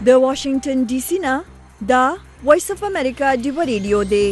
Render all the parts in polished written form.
د واشنگټن ډي سي نه دا وایس اف امریکا ډیو ریډیو دی.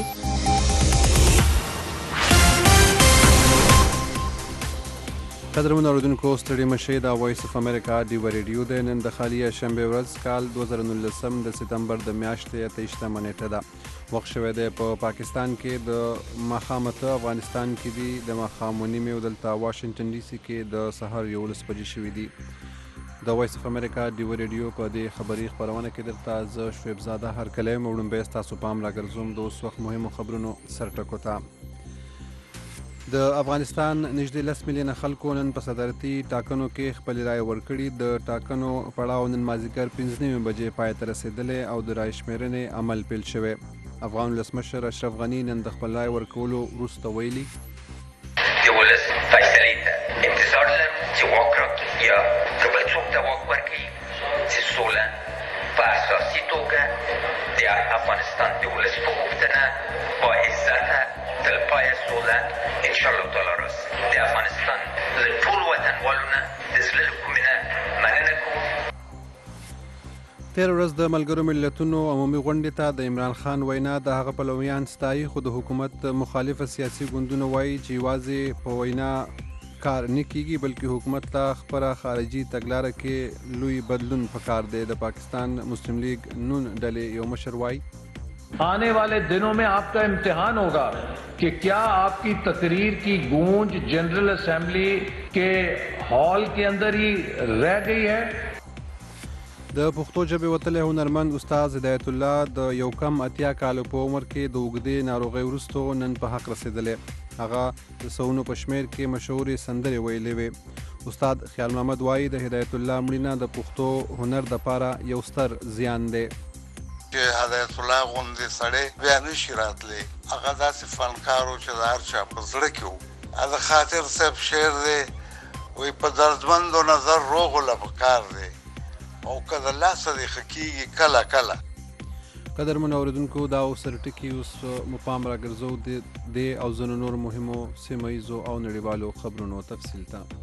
قدرمن اوریدونکو ستړي مشئ، دا وایس اف امریکا ډیو ریډیو دی. نن د خالي شنبه ورځ کال 2019 د سپتمبر د میاشتې 28 نیټه ده. وخت شوی دی په پاکستان کې د ماښامته، افغانستان کې دي د ماښام ونیمې او دلته واشنګټن ډي سي کې د سهار 11 بجې شوي دي. د وایس اف امریکا ډیو ریډیو په دې خبري خپرونه کې درته زه شعیب زاده هرکلی یم. وړومبی ستاسو پام راګرځوم د اوس وخت مهمو خبرونو سرټکو ته. د افغانستان نږدې 10 میلیونه خلکو نن په صدارتي ټاکنو کې خپلې رایې ورکړي. د ټاکنو پړاو نن مازدیګر 15 بجې پای ته رسېدلی او د رایې شمېرنې عمل پیل شوی. افغان ولسمشر اشرف غني نن د خپل رایې ورکولو وروسته ویلي د ولس فیصلې ته انتظار لرو چې واک راکړي یا که بل څوک ته واک ورکړي چې سوله په اساسي توګه د افغانستان د ولس په غوښتنه با عزته تلپایه سوله انشاءالله تعالی راسي. د افغانستان له ټولو وطنوالو نه د زړه له کومې نه مننه کوم. تېره ورځ د ملګرو ملتونو عمومي غونډې ته د عمران خان وینا د هغه پلویان ستایي، خو د حکومت مخالفه سیاسي ګوندونه وایي چې یوازې په وینا کار نه کیږي بلکې حکومت ته خپله خارجي تګلاره کې لوی بدلون پکار دی. د پاکستان مسلم لیگ نون ډلې یو مشر وایي आने वाले दिनों में आपका इम्तिहान होगा कि क्या आपकी तकरीर की गूंज जनरल असेंबली के हॉल के अंदर ही रह गई है. د پښتو ژبې وتلی هنرمند استاد هدایت الله د یو کم 80 کالو په عمر کې د اوږدې ناروغۍ وروسته نن په حق رسېدلی. هغه د سوونو په شمېر کې مشهورې سندرې ویلې وې. استاد خیال محمد وایي د هدایت الله مړینه د پښتو هنر دپاره یو ستر زیان دی. چې هدایت الله غوندې سړی بیا نشي راتلی. هغه داسې فنکار و چې د هر چا په زړه کې و. هغه خاطر صاحب شعر دی، وایي په دردمندو نظر روغ له پکار دی او که د لاسه دې ښه کېږي کله کله. قدرمنو اورېدونکو، دا اوس سرټکي اوس مو پام راګرځو دې او ځینو نور مهمو سیمه ییزو او نړیوالو خبرونو تفصیل ته.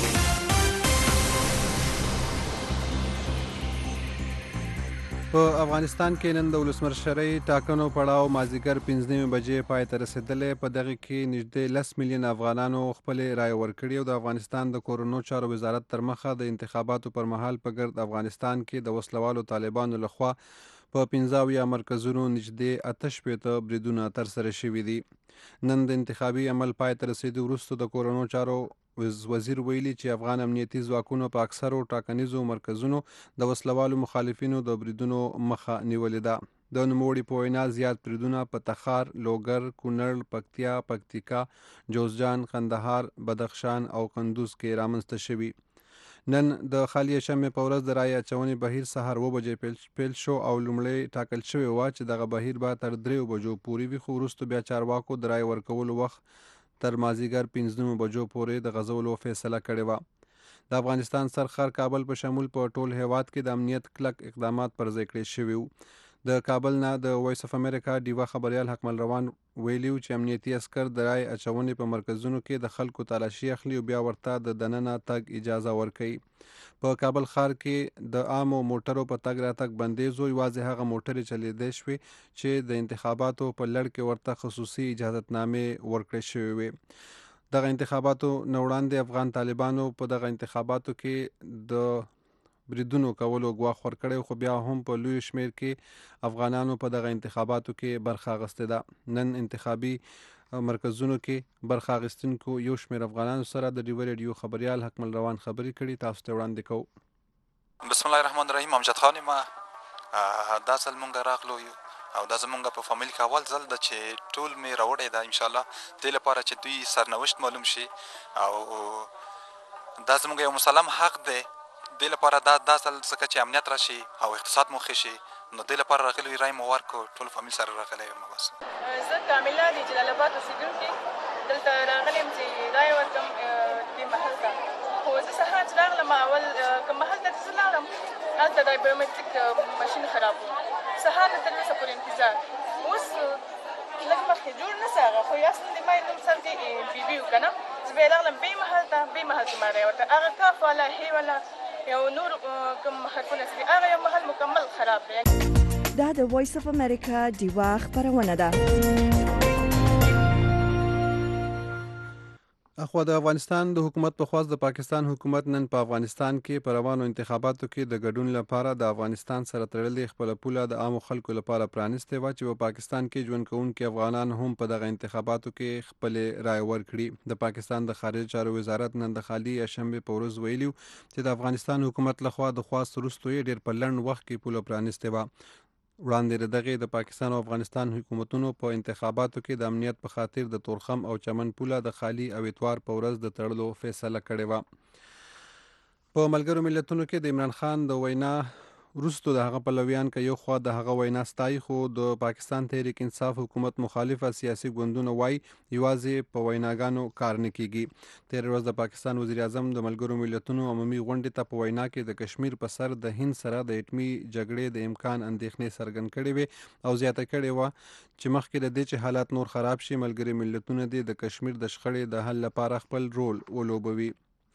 په افغانستان کې نن د ولسمشرۍ ټاکنو پړاو مازدیګر 15 بجې پای ته رسېدلی. په دغه کې نږدې 10 میلیونه افغانانو خپلې رایې ورکړي او د افغانستان د کورونو چارو وزارت تر مخه د انتخاباتو پر مهال په ګرد افغانستان کې د وسلوالو طالبانو لخوا په 15 مرکزونو نږدې 68 بریدونه ترسره شوي دي. نن د انتخابي عمل پای ته رسېدو وروسته د کورونو چارو وزیر ویلي چې افغان امنیتي ځواکونو په اکثرو ټاکنیزو مرکزونو د وسلوالو مخالفینو د بریدونو مخه نیولې ده. د نوموړي په وینا زیات بریدونه په تخار، لوګر، کونړ، پکتیا، پکتیکا، جوزجان، قندهار، بدخشان او کندوز کې رامنځته شوي. نن د خالي شنبې په ورځ د رایې اچونې بهیر سهار 7 بجې پیل شو او لومړی ټاکل شوې وه چې دغه بهیر به تر 3 بجو پورې وي، خو وروسته بیا چارواکو د رایې ورکولو وخت تر مازدیګر 15 بجو پورې د غځولو فیصله کړې وه. د افغانستان سرخر کابل په شمول په ټول هیواد کې د امنیت کلک اقدامات پر ځای کړی شوي وو. د کابل نه د وایس اف امریکا ډیوه خبریال حکمل روان ویلي چې امنیتي عسکر د رایې اچونې په مرکزونو کې د خلکو تالاشي اخلي او بیا ورته د دننه تګ اجازه ورکوي. په کابل ښار کې د عامو موټرو په تګ راتګ بندیز و. یوازې هغه موټرې چلیدی شوې چې د انتخاباتو په لړ کې ورته خصوصي اجازتنامې ورکړې شوې وې. دغه انتخاباتو نه وړاندې افغان طالبانو په دغه انتخاباتو کې د بریدونو کولو ګواښ ورکړی، خو بیا هم په لوی شمېر کې افغانانو په دغه انتخاباتو کې برخه اخیستې ده. نن انتخابي مرکزونو کې برخه اخیستونکو یو شمېر افغانانو سره د ډیو ریډیو خبریال حکمل روان خبرې کړي. تاسو ته وړاندې کوو. بسم الله الرحمن الرحیم. امجد خان ما دا ځل مونږ راغلو او دا زمونږ په فامیل کې اول ځل ده چې ټول مې راوړی ده انشاءالله دې لپاره چې دوی سرنوشت معلوم شي او دا زمونږ یو مسلم حق دی. دې لپاره دا ځل ځکه چې امنیت راشي او اقتصاد مو ښه شي نو دې لپاره راغلي رای مو ورکړو. ټول فامیل سره راغلی یم. بس زه کامله د جلال آباد اوسېدونکې دلته راغلی یم چې رای ورکړم دې محل ته. خو زه سهار چې راغلم اول کوم محل ته چې زه لاړم هلته د بایومټریک ماشین خراب و. سهار نه تر اوسه پورې انتظار. اوس لږ مخکې جوړ نه سه هغه خو یاست د ما نوم سر کې بي بي و که نه. زه بیا راغلم بې محل ته، بې محل کې ما رای ورکړه. هغه کاف والا هی والا یو نور کوم حرفونه چې دي هغه یو محل مکمل خراب دی. دا د وایس اف امریکا ډیوا خبرونه ده. اخوا د افغانستان د حکومت په خواست د پاکستان حکومت نن په افغانستان کې په روانو انتخاباتو کې د ګډون لپاره د افغانستان سره تړلې خپل پوله د عامو خلکو لپاره پرانستې وه چې په پاکستان کې ژوند کوونکي افغانان هم په دغه انتخاباتو کې خپل رای ورکړي. د پاکستان د خارجه چارو وزارت نن د خالي شنبه په ورځ ویلي چې د افغانستان حکومت لخوا د خواست وروسته یې ډېر په لنډ وخت کې پوله پرانستې وه. وړاندې دغه د پاکستان او افغانستان حکومتونو په انتخاباتو کې د امنیت په خاطر د تورخم او چمن پوله د خالي او اتوار په ورځ د تړلو فیصله کړې وه. په ملګرو ملتونو کې د عمران خان د وینا وروسته د هغه پلویان که یو خوا د هغه وینا ستایي، خو د پاکستان تحریک انصاف حکومت مخالفه سیاسي ګوندونه وایي یوازې په ویناګانو کار نه کیږي. تېره ورځ د پاکستان وزیر اعظم د ملګرو ملتونو عمومي غونډې ته په وینا کې د کشمیر په سر د هند سره د اټمي جګړې د امکان اندېښنې څرګند کړې وې او زیاته کړې وه چې مخکې د دې چې حالات نور خراب شي ملګري ملتونه دې د کشمیر د شخړې د حل لپاره خپل رول ولوبوي.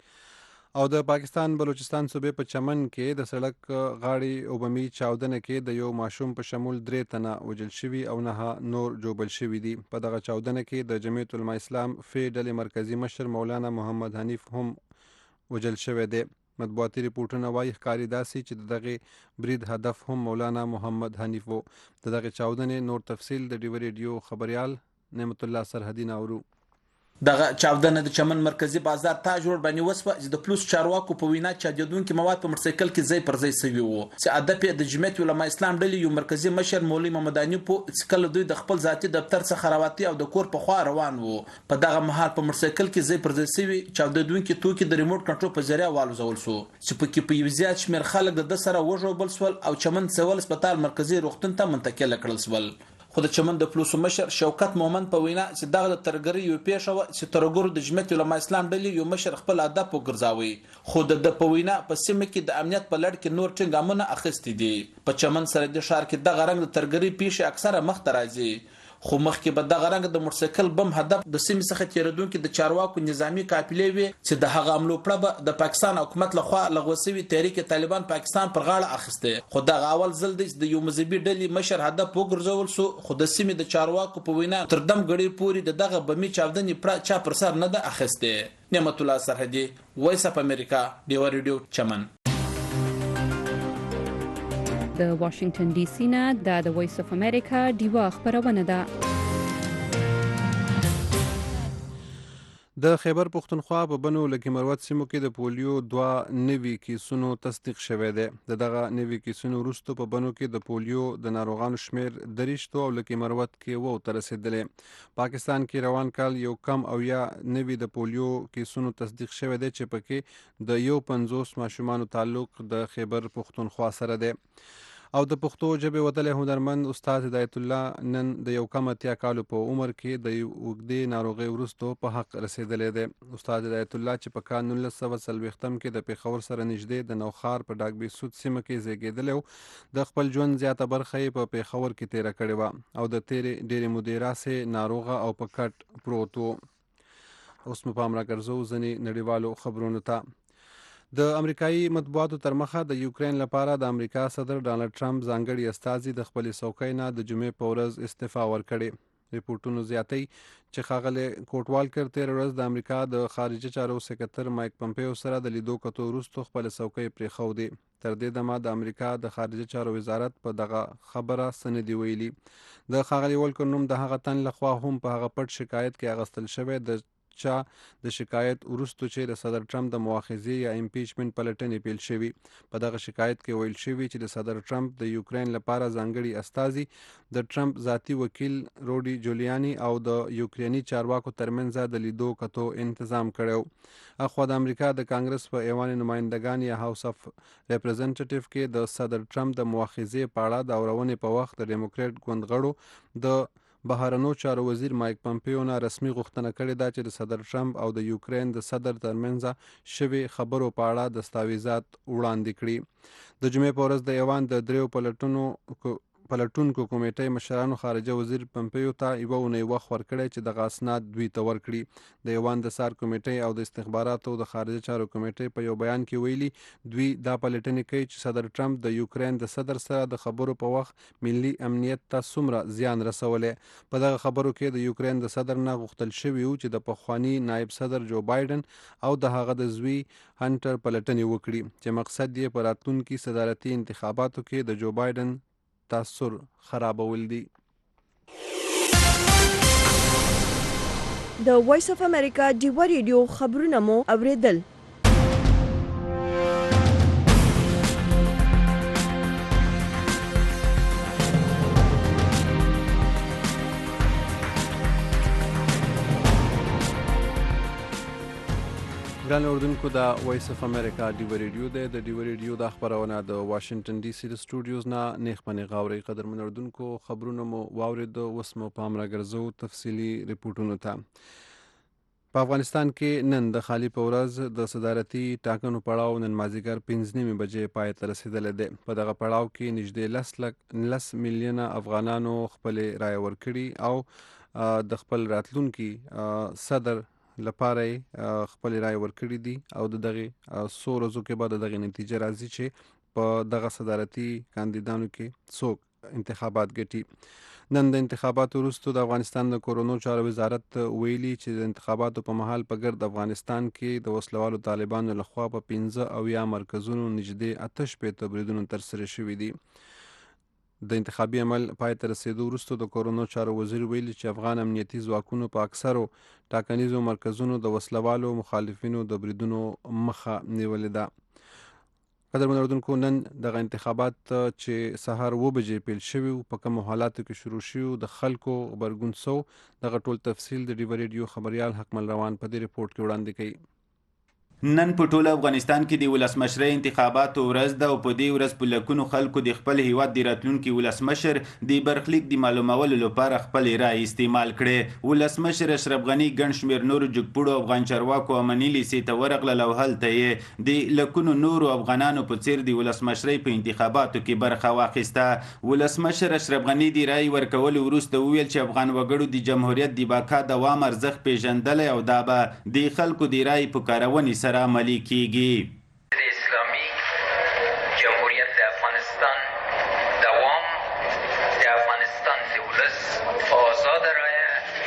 او د پاکستان بلوچستان صوبې په چمن کې د سړک غاړې اوبمي چاودنه کې د یو ماشوم په شمول 3 تنه وژل شوي او 9 نور ژوبل شوي دي. په دغه چاودنه کې د جمعیت علماء اسلام فی ډلې مرکزی مشر مولانا محمد حنیف هم وژل شوی دی. مطبوعاتي ریپورټونه وایي ښکاري داسې چې دغه برید هدف هم مولانا محمد حنیف و. دغه چاودنې نور تفصیل د ډیو ریډیو خبريال نعمت الله سرحدي ناورو. دغه چاودنه د چمن مرکزی بازار تا جوړ باندې وسوه چې د پلوس چارواکو په وینا چاودونکو مواد په موټرسایکل کې ځای پر ځای سوي وو چې هدف د جمعیت علماء اسلام ډلې یو مرکزی مشر مولوی محمد حنیف په کله دوی د خپل ذاتي دفتر څخه راوتی او د کور په خوا روان وو. په دغه مهال په موټرسایکل کې ځای پر ځای سوي چاودونکو توکي د ریموټ کنټرول په ذریعہ والوزول شو چې په کې په یو زیات شمېر خلک د سره وژوبل شول او چمن سیول هسپتال مرکزی روغتون ته منتقل کړل شول. خو د چمن د پلوس مشر شوکت مومن په وینا چې دغه د ترګری یو پیښه و چې ترګرو د جمعیت علماء اسلام ډلې یو مشر خپل هدف وګرځاوي، خو د په وینا په سیمه کې د امنیت په لړ کې نور ټینګامونه اخیستي دي. په چمن سره د ښار کې دغه رنګ د ترګری پیښه اکثره مخ ته راځي، خو مخکې به دغه رنګ د موټرسایکل بم هدف د سیمې څخه تیریدونکو د چارواکو نظامی قافلې وي چې د هغه عملو پړه د پاکستان حکومت لخوا لغوه شوی تحریک طالبان پاکستان پر غاړه اخیسته. خو دغه اول ځل د یو مذهبي ډلې مشر هدف وګرځول شو، خو د سیمې د چارواکو په وینا تر دم غړي پوری دغه بمي چاودنې پړه چا پر سر نه ده اخیسته. نعمت الله سرحدي، وایس اف امریکا، ډیو ریډیو چمن. د واشنگټن ډي سي نه د وایس اف امریکا ډیوا خبرونه ده. د خیبر پښتونخوا په بنو لکه مروت سیمو کې د پولیو 2 نوي کیسونو تصدیق شوی دی. دغه نوي کیسونو وروسته په بنو کې د پولیو د ناروغانو شمیر 3 او لکه مروت کې وو تر رسیدلې. پاکستان کې روان کال یو کم او یا نوي د پولیو کیسونو تصدیق شوی دی چې پکې د 50 ماشومانو تعلق د خیبر پښتونخوا سره دی. او د پښتو ژبې وتلی هنرمند استاد هدایت الله نن د یو کم 80 کالو په عمر کې د اوږدې ناروغۍ وروسته په حق رسیدلی دی. استاد هدایت الله چې په کال 1940 کې د پېښور سره نږدې د نوخار په ډاک بیسود سیمه کې زیږېدلی و، د خپل ژوند زیاته برخه یې په پېښور کې تیره کړې وه او د تیرې ډېرې مودې راسې ناروغه او په کټ پروت و. اوس مو پام راګرځو ځینې نړیوالو خبرونو ته. د امریکایي مطبوعاتو تر مخه د یوکرین لپاره د امریکا صدر ډانلډ ټرمپ ځانګړي استازي د خپلې څوکۍ نه د جمعې په ورځ استعفا ورکړې. ریپورټونو زیاتوي چې ښاغلی کوټوالکر تېره ورځ د امریکا د خارجه چارو سکرتر مایک پمپیو سره د لیدو کتو وروسته خپله څوکۍ پرېښودې. تر دې دمه د امریکا د خارجه چارو وزارت په دغه خبره څه نه دي ویلي. د ښاغلي ولکر نوم د هغه تن لخوا هم په هغه پټ شکایت کې اخیستل شوی د چا د شکایت وروسته چې د صدر ټرمپ د مؤاخذې یا امپیچمنت پلټنې پیل شوي. په دغه شکایت کې ویل شوي چې د صدر ټرمپ د یوکرین لپاره ځانګړي استازي د ټرمپ ذاتي وکیل روډي جولیاني او د یوکریني چارواکو ترمنځ د لیدو کتو انتظام کړی. اخوا د امریکا د کانګرس په ایوان نمایندګان یا هاوس اف ریپرزنټیټیو کې د صدر ټرمپ د مؤاخذې په اړه د اورونې په وخت د ډیموکریټ ګوند غړو د بهرنیو چارو وزیر مایک پمپیو نه رسمي غوښتنه کړې ده چې د صدر ټرمپ او د یوکرین د صدر ترمنځ شوي خبرو په اړه دستاویزات وړاندې کړي. د جمعې په ورځ د ایوان د 3 پلټنو پلټونکو کمیټې مشرانو خارجه وزیر پمپیو ته یوه اونۍ وخت ورکړی چې دغه اسناد دوی ته ورکړي. د ایوان د سار کمیټې او د استخباراتو د خارجه چارو کمیټې په یو بیان کې ویلي دوی دا پلټنې کوي چې صدر ټرمپ د یوکرین د صدر سره د خبرو په وخت ملي امنیت ته څومره زیان رسولی. په دغه خبرو کې د یوکرین د صدر نه غوښتل شوي وو چې د پخواني نایب صدر جو بایډن او د هغه د زوی هنټر پلټنې وکړي چې مقصد یې په راتلونکي صدارتي انتخاباتو کې د جو بایډن تاثر خرابول دي. د وایس اف امریکا ډیوا ریډیو خبرونه مو اوریدل. ګران اوردونکو د وایس اف امریکا ډیوا ریډیو دی. د ډیوا ریډیو د خبرونه د واشنگټن ډي سي د سټوډیوز نه نیغ په نیغ اورئ. قدرمن اوردونکو خبرونه مو واورېد، اوس مو پام راګرځو تفصیلي ریپورټونو ته. په افغانستان کې نن د خالي په ورځ د صدارتي ټاکنو پړاو نن مازدیګر 5 بجې پای ته رسېدلی دی. په دغه پړاو کې نږدې 10 میلیونه افغانانو خپلې رایه ورکړي او د خپل راتلونکي صدر لپاره خپل رای ورکړي دي او د دغه څو ورځو کې بعد دغه نتیجه راځي چې په دغه صدارتي کاندیدانو کې څوک انتخابات ګټي. نن د انتخاباتو وروسته د افغانستان د کورونو چارو وزارت ویلي چې د انتخاباتو په مهال په ګرد افغانستان کې د وسلوالو طالبانو لخوا په 15 مرکزونو نږدې 8 بریدونه ترسره شوي دي. د انتخابي عمل پای ته رسېدو وروسته د کورونو چارو وزیر ویلي چې افغان امنیتي ځواکونو په اکثرو ټاکنیزو مرکزونو د وسلوالو مخالفینو د بریدونو مخه نیولې ده. قدرمن اوردونکو نن دغه انتخابات چې سهار 9 بجې پیل شوي په کومو حالاتو کې شروع شوي د خلکو غبرګون سو دغه ټول تفصیل د ډیوا ریډیو خبريال حکمل روان په دې ریپورت کې وړاندې کوي. نن په ټول افغانستان کې د ولسمشرۍ انتخاباتو ورځ ده او په دې ورځ په لکونو خلکو د خپل هیواد د راتلونکي ولسمشر د برخلیک د معلومولو لپاره خپل رای استعمال کړي. ولسمشر اشرف غني ګڼ شمېر نورو جګپوړو افغان چارواکو امني لیسې ته ورغلل او هلته یې د لکونو نورو افغانانو په څیر د ولسمشرۍ په انتخاباتو کې برخه واخیسته. ولسمشر اشرف غني د رای ورکولو وروسته وویل چې افغان وګړو د جمهوریت د بقا دوام ارزښت پیژندلی او دا به د خلکو د رای په کارونې سره عملی کیږي. د اسلامي جمهوریت د افغانستان دوام د افغانستان د ولس آزاد رایه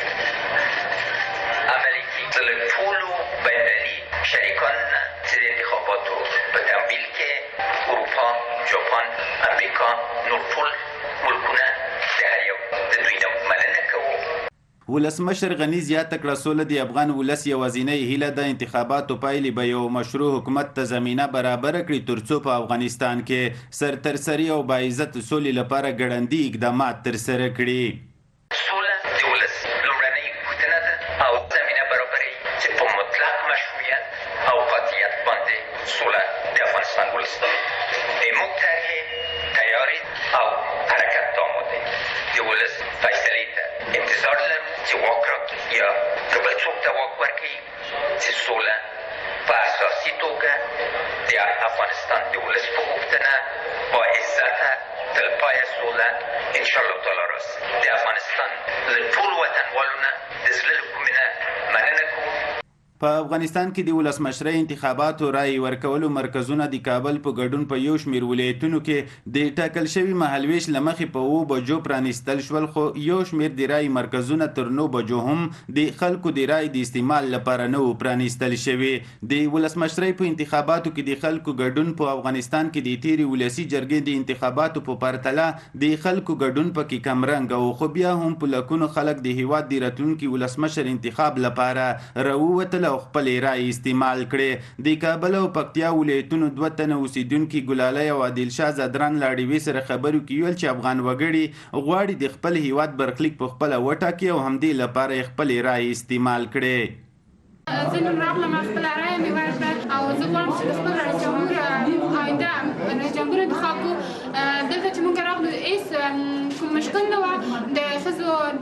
عملی کیږي. له ټولو بینالمللي شریکان چې د انتخاباتو په تمویل کې اروپا، جاپان، امریکا، نور ټول ملکونه د هر یو د دوی نه مننه کوو. ولسمشر غني زیاته کړه سوله د افغان ولس یوازینۍ هیله د انتخاباتو پایلې به یو مشروع حکومت ته زمینه برابر کړي ترڅو په افغانستان کې سرترسري او باعزت سولې لپاره ګړندي اقدامات ترسره کړي. سوله د ولس لومړنۍ غوښتنه ده او زمینه برابروي چې په مطلق مشروعیت او قاطعیت باندې سوله د افغانستان ولس ده. موږ ته تیاری او حرکت آماده د ولس فیصلې ته انتظار لرو چې واک راکړي یا که بل څوک ته واک ورکړي چې سوله په اساسي توګه د افغانستان د ولس په غوښتنه با عزته تلپایه سوله انشاءالله تعالی راسي. د افغانستان له ټولو وطنوالو نه د زړه له کومې نه مننه کوو. په افغانستان کې د ولسمشرۍ انتخاباتو رای ورکولو مرکزونه د کابل په ګډون په یو شمېر ولایتونو کې د ټاکل شوي مهالویش له مخې په 9 بجو پرانیستل شول، خو یو شمېر د رای مرکزونه تر 9 بجو هم د خلکو د رای د استعمال لپاره نه و پرانیستل شوي. د ولسمشرۍ په انتخاباتو کې د خلکو ګډون په افغانستان کې د تیرې ولسي جرګې د انتخاباتو په پرتله د خلکو ګډون پکې کمرنګه و، خو بیا هم په لکونو خلک د هیواد د راتلونکي ولسمشر انتخاب لپاره راووتل او خپل رای استعمال کړي. د کابل او پکتیا ولایتونو 2 تنه اوسیدونکي ګلالۍ او عادل شاه زدران له ډیوې سره خبرو کې ویل چې افغان وګړي غواړي د خپل هیواد برخلیک په خپله وټاکي او همدې لپاره یې خپل رای استعمال کړي. زه نن راغلم خپله رایه مې ورکړه او زه غواړم چې د خپل رئیس جمهور آینده رئیس جمهور انتخاب کړو. دلته چې موږ راغلو هېڅ کوم مشکل نه وه. د ښځو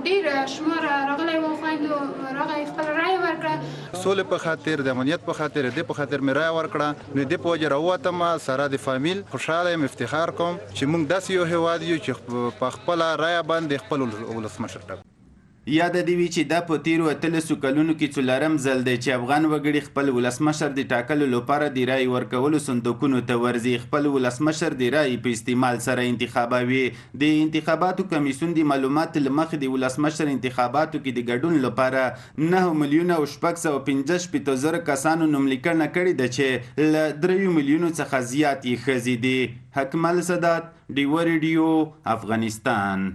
ډیر شمار راغلی و خویندو راغی خپل رای ورکړه سولې په خاطر د امنیت په خاطر د په خاطر مې رای ورکړه نو د په وجه راووتم سره د فامیل خوشاله یم افتخار کوم چې موږ داسې یو هیواد یو چې په خپل رای باندې خپل ولسمشر ټاکو یاد دی وی چې دا په تیرو 13 کلونو کې څلورم ځل دی چې افغان وګړي خپل ولسمشر د ټاکلو لپاره د رای ورکولو صندوقونو ته ورځي خپل ولسمشر د رای په استعمال سره انتخابوي د انتخاباتو کمیسیون د معلومات لمخې د ولسمشر انتخاباتو کې د ګډون لپاره 9 میلیونه او 655 کسانو نوملیکنه کړې ده چې له 3 میلیونو څخه زیات یې ښځې دي حکمل سادات ډیو ریډیو افغانستان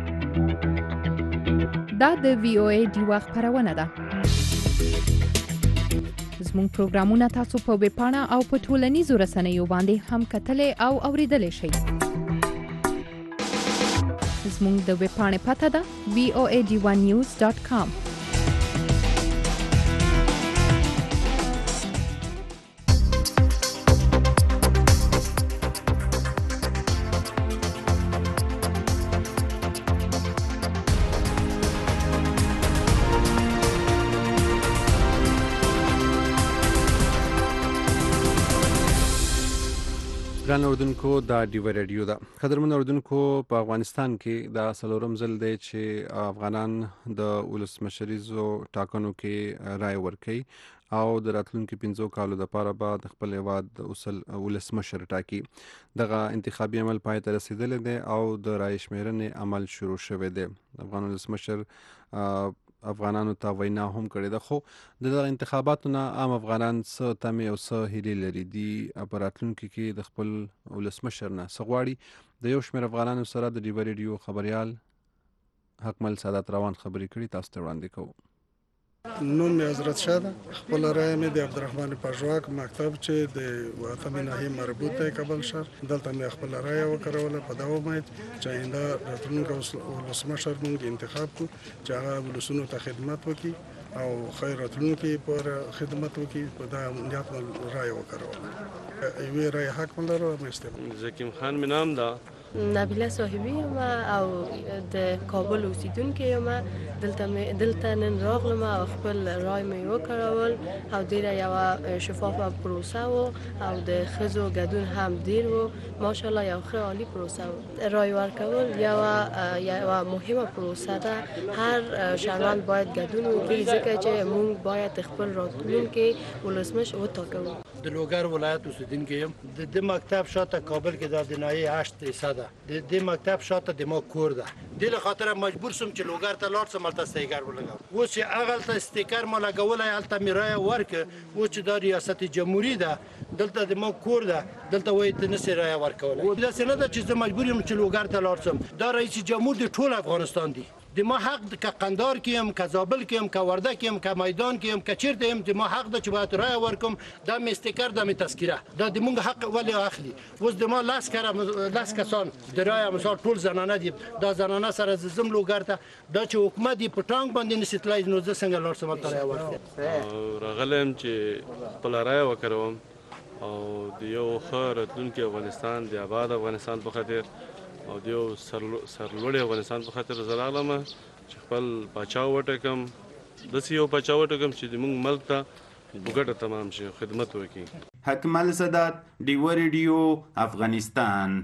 دا د وی او ای ډیوا خبرونه ده زموږ پروګرامونه تاسو په ویب پاڼه او په ټولنیزو رسنیو باندې هم کتلای او اوریدلای شئ زموږ د ویب پاڼې پته ده voadivanews.com ګران اردوونکو دا ډیو ریډیو ده قدرمن اردوونکو په افغانستان کې دا څلورم ځل دی چې افغانان د ولسمشریزو ټاکنو کې رای ورکوي او د راتلونکو 15 کالو لپاره به د خپل هیواد ولسمشر ټاکي دغه انتخابي عمل پای ته رسیدلی دی او د رای شمیرنې عمل شروع شوی دی افغان ولسمشر افغانانو ته وینا هم کړې ده خو د انتخاباتو نه عام افغانان څه تمې او څه هیلې لري دي په راتلونکي کې د خپل ولسمشر نه څه غواړي د یو شمېر افغانانو سره د ډیو ریډیو خبریال حکمل سادات روان خبرې کړي تاسو ته وړاندې کوو نوم مې حضرت شاه ده خپل رای مې د عبدالرحمن پژواک مکتب چې د وطن ناحیه مربوط دی کابل شهر دلته مې خپل رای وکړوله په دا امید چې آینده راتلونکي ولسمشر موږ انتخاب کړو چې هغه ولسونو ته خدمت وکړي او خیر راتلونکي پر خدمت وکړي په دا نیت رای وکړوله یوې رای حق مې لرو زکیم خان مې نام ده نبیله صاحبی یم او د کابل اوسیدونکې یم دلته نن راغلم او خپل رای مې وکړول او ډیره یوه شفافه پروسه و او د ښځو ګډون هم ډیر و ماشاءالله یو ښه عالی پروسه و رای ورکول یوه مهمه پروسه ده هر شهروند باید ګډون وکړي ځکه چې موږ باید خپل راتلونکي ولسمشر وټاکو د لوګر ولایت اوسیدونکی یم د مکتب شاته کابل کې د ناحیه 8% ده د مکتب شاته د ما کور ده د له خاطر مجبور سم چې لوګر ته لاړ سم تل استیکر ولګم و چې اغل ته استیکر ما لګولای الته میرای ورک و چې د ریاست جمهوریت ده دلته د ما کور ده دلته وای ته نسی رای ورکول دا څنګه ده چې زه مجبور یم چې لوګر ته لاړ سم دا رئیس جمهور د ټول افغانستان دی د ما حق که قندار کیم که زابل کیم که ورده کیم که میدان کیم که چیرته یم د ما حق ده چې باید رای ورکم دا می استیکر دا می تذکره دا د مونږ حق ولی اخلي اوس د ما لاس کسان د رای مثال ټول زنانه دي دا زنانه سره زم لوګر ته دا چې حکومت دی په ټانګ باندې نسیتلای نو زه څنګه لاړ سم ته رای ورکم راغلم چې خپل رای وکړم او د یو ښه راتلونکي افغانستان د آباد افغانستان په خاطر او د یو سرلوړي افغانستان په خاطر زه راغلم چې خپل پاچا وټاکم داسې یو پاچا وټاکم چې زموږ ملک ته په ګټه تمام شي خدمت وکړي حکمل سادات ډیو ریډیو افغانستان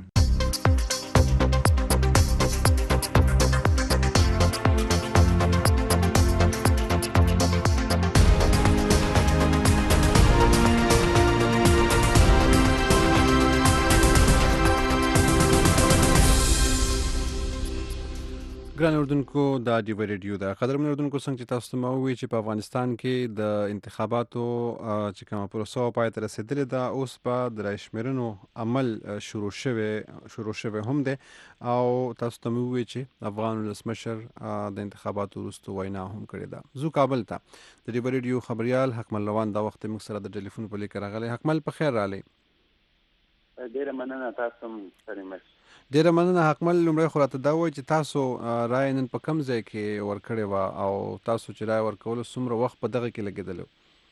ګران اردوونکو دا ډیو ریډیو ده قدرمن اردوونکو څنګه چې تاسو ته ما وویل چې په افغانستان کې د انتخاباتو چې کومه پروسه پای ته رسیدلې ده اوس په د رای شمیرنو عمل شروع شوی هم ده او تاسو ته مې وویل چې افغان ولسمشر د انتخاباتو وروسته وینا هم کړې ده زو کابل ته د ډیو ریډیو خبریال حکمل روان دا وخت موږ سره د ټلیفون په لیک راغلی حکمل په خیر رالی ډیره مننه تاسو سره مش ډیره مننه حکمل لومړی خو راته دا وایي چې تاسو رای نن په کوم ځای کې ورکړې وه او تاسو چې رای ورکولو څومره وخت په دغه کې لګېدلی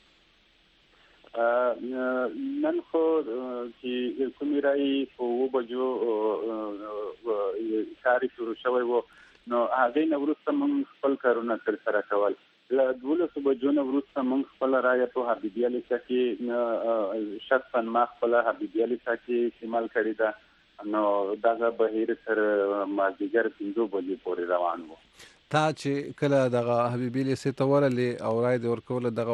نن خو چې کومې رای په 7 بجو کار شروع شوی و نو هغه نه وروسته موږ خپل کارونه ترسره کول. له 12 بجو نه وروسته موږ خپل رایه په حبیبیه لیسه کې شخصا ما خپل حبیبیه لیسه کې استعمال کړې ده. نو دغه بهیر تر مازدیګر 5 بجې پورې روان و. تا چې کله دغه حبیبیه لیسه ته ورغلې او رایه دې ورکوله دغه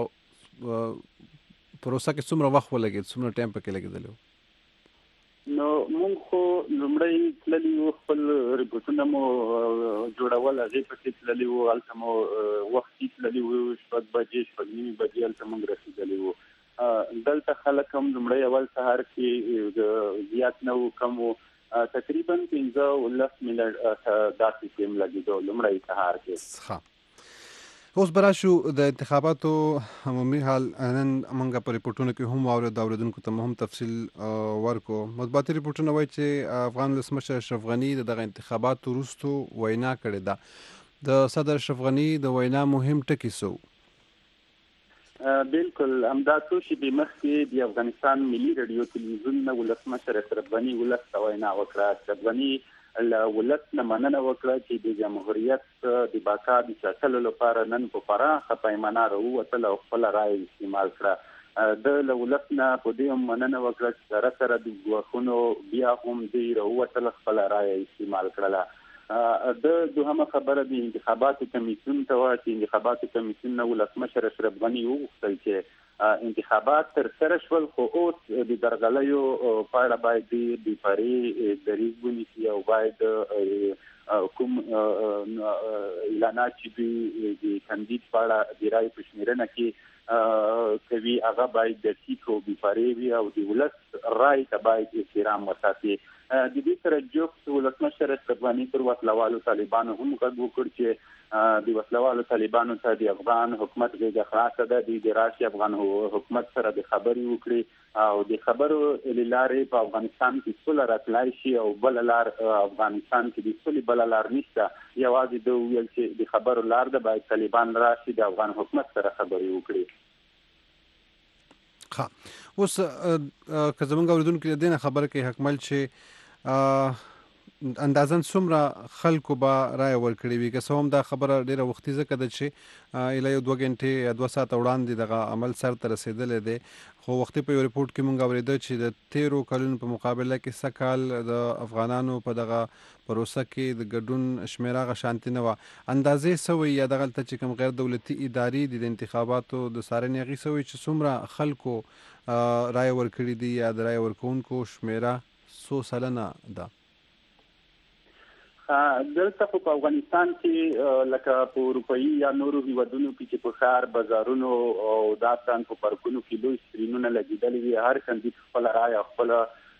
پروسه کې څومره وخت ولګېد، څومره ټایم پکې لګېدلی؟ نو مونږ خو لومړی تللي وو، خپل ریپورټونه مو جوړول، هغې پسې تللي وو، هلته مو وختي تللي وو، 6 بجې 6:30 بجې هلته مونږ رسېدلي وو. دلته خلک هم لومړی اول سهار کې زیات نه وو، کم وو، تقریبا 15-19 منټ داسې ټایم لګېدو لومړی سهار کې. اوس به راشو د انتخاباتو عمومي حال. نن موږ په ریپورټونو کې هم واورېد، اوریدونکو ته هم تفصیل ورکو. مطبوعاتي ریپورټونه وایي چې افغان ولسمشر اشرف غني د دغه انتخاباتو وروستو وینا کړې ده. د صدر اشرف غني د وینا مهم ټکي څه وو؟ بالکل همدا څو شېبې مخکې د افغانستان ملي رادیو تلویزیون نه ولسمشر اشرف غني ولس ته وینا وکړه. اشرف غني ولس نه مننه وکړه چې د جمهوریت د بقا د ساتلو لپاره نن په پراخه پیمانه راووتل او خپل رایه استعمال کړه. د له ولس نه په دې هم مننه وکړه چې سره سره د ګواښونو بیا هم دی راووتل، خپل رایه استعمال کړله. د دوهمه خبره د انتخاباتو کمیسیون ته وه چې انتخاباتو کمیسیون نه ولسمشر اشرف غني وغوښتل چې انتخابات تر سره شول، خو اوس د درغلیو په اړه باید د پارې دریځ ونیسي او باید کوم اعلانات چې دوی د کاندید په اړه د رایې په شمېرنه کې کوي هغه باید دقیق او بې پارې وي او د ولس رایې ته باید احترام وساتي. د دې سره جفت ولسمشر اشرف غني پر وسلوالو طالبانو هم غږ وکړ چې د وسلوالو طالبانو ته د افغان حکومت غېږه خلاصه ده، د راشي افغان حکومت سره د خبرې وکړي او د خبرو له لارې په افغانستان کې سوله راتلای شي او بل لار افغانستان کې د سولې بل لار نشته. یوازې د ویل چې د خبرو لار ده، باید طالبان راشي د افغان حکومت سره خبرې وکړي. اوس که زموږ اوریدونکو د دې نه خبره کوي حکمل چې اندازن څومره خلکو به رایه ورکړې وي، که څه هم دا خبره ډېره وختي ځکه ده چې ایله یو 2 غنټې یا 2 ساعته وړاندې دغه عمل سر ته رسېدلی دی، خو وختي په یو ریپورټ کې موږ اورېده چې د 13 کلونو په مقابله کې سږ کال د افغانانو په دغه پروسه کې د ګډون شمېره هغه شانتي نه وه. اندازې څه وایي یا دغلته چې کوم غیر دولتي ادارې دي د انتخاباتو د څارنې هغې څه وایي چې څومره خلکو رایه ورکړي دي یا د رایه ورکوونکو شمېره څو سلنه ده؟ دلته په افغانستان کې لکه په اروپایي یا نورو هیوادونو کې چې په ښار بازارونو او داستان په پارکونو کې لوی سکرینونه لګېدلي وي، هر کاندید خپله رایه خپله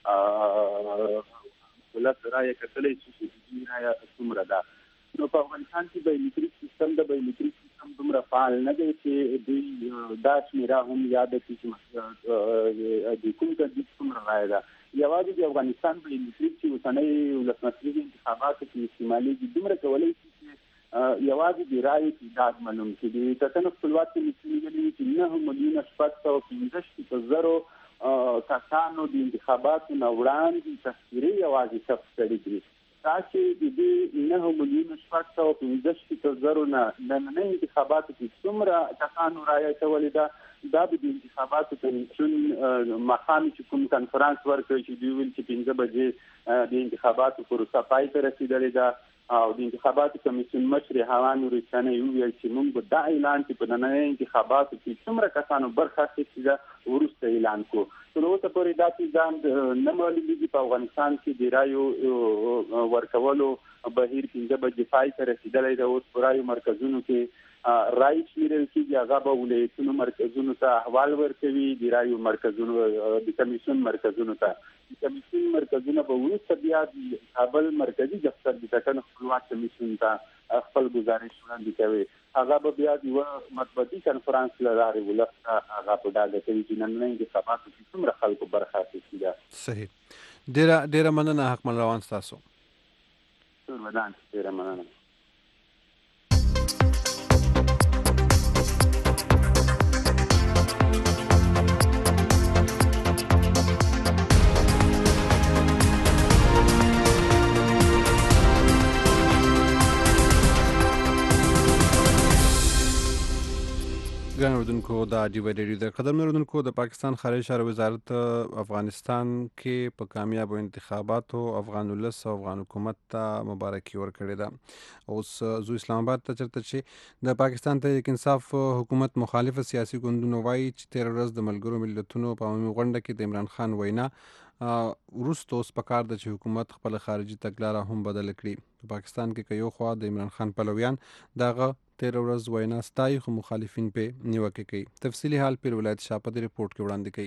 ولس رایه کتلی شي چې د رایه څومره ده. نو په افغانستان کې بایومټریک سیستم د بایومټریک سیستم دومره فعال نه دی چې دوی دا شمېره هم یاده کړي چې د کوم کاندید څومره رایه ده. یوازې د افغانستان بایومټریک چې اوسنۍ ولسمشري انتخاباتو کې استعمالېږي دومره کولی شي چې یوازې د رایې تعداد معلوم کړي. د ټاکنو خپلواک کمیسیون ویلي چې 9,665,000 کسانو د انتخاباتو نه وړاندې تذکرې یوازې ثبت کړي دي. تاسې د دې 9,665,000 نه نننۍ انتخاباتو کې څومره کسانو رایه اچولې ده، دا به د انتخاباتو کمیسیون ماښام چې کوم کنفرانس ورکړي چې دوی ویل چې 5 بجې د انتخاباتو پروسه پای ته رسېدلې ده او د انتخاباتو کمیسیون مشر هوان نورستاني وویل چې موږ به دا اعلان چې په نننۍ انتخاباتو کې څومره کسانو برخه اخیستې ده وروسته اعلان کړو. تر اوسه پورې دا ځان نه معلومېږي په افغانستان کې د رایو ورکولو بهیر 5 بجې پای ته رسېدلی ده. اوس په رایو مرکزونو کې رایې شمېرل کېږي، هغه به ولایتونو مرکزونو ته احوال ورکوي، د رایو مرکزونو د کمیسیون مرکزونو ته. د کمیسیون مرکزونه به وروسته بیا د کابل مرکزي دفتر د ټاکنو خپلواک کمیسیون ته خپل ګزارش وړاندې کوي. هغه به بیا د یوه مطبوعاتي کنفرانس له لارې ولس ته هغه په ډاګه کوي چې نننۍ انتخاباتو کې څومره خلکو برخه اخیستې ده. صحیح. ډېره مننه حکمل روان ستاسو. ډېره مننه. ګران اردوونکو د ډي وای ریډیو د قدم اردوونکو د پاکستان خارجه چارو وزارت افغانستان کې په کامیابو انتخاباتو افغان ولس او افغان حکومت ته مبارکي ورکړې ده. اوس زو اسلام آباد ته چرته چې د پاکستان تحریک انصاف حکومت مخالف سیاسي ګوندونو وایي چې 13 ورځ د ملګرو ملتونو په عمومي غونډه کې د عمران خان وینا وروسته اوس پکار ده چې حکومت خپل خارجي تګلاره هم بدل کړي. په پاکستان کې که یو خوا د عمران خان پلویان دغه 13 ورځ وینا ستایي خو مخالفین په نیوکه کوي. تفصیلی حال پیر ولایت شاه په دې رپورت کې وړاندې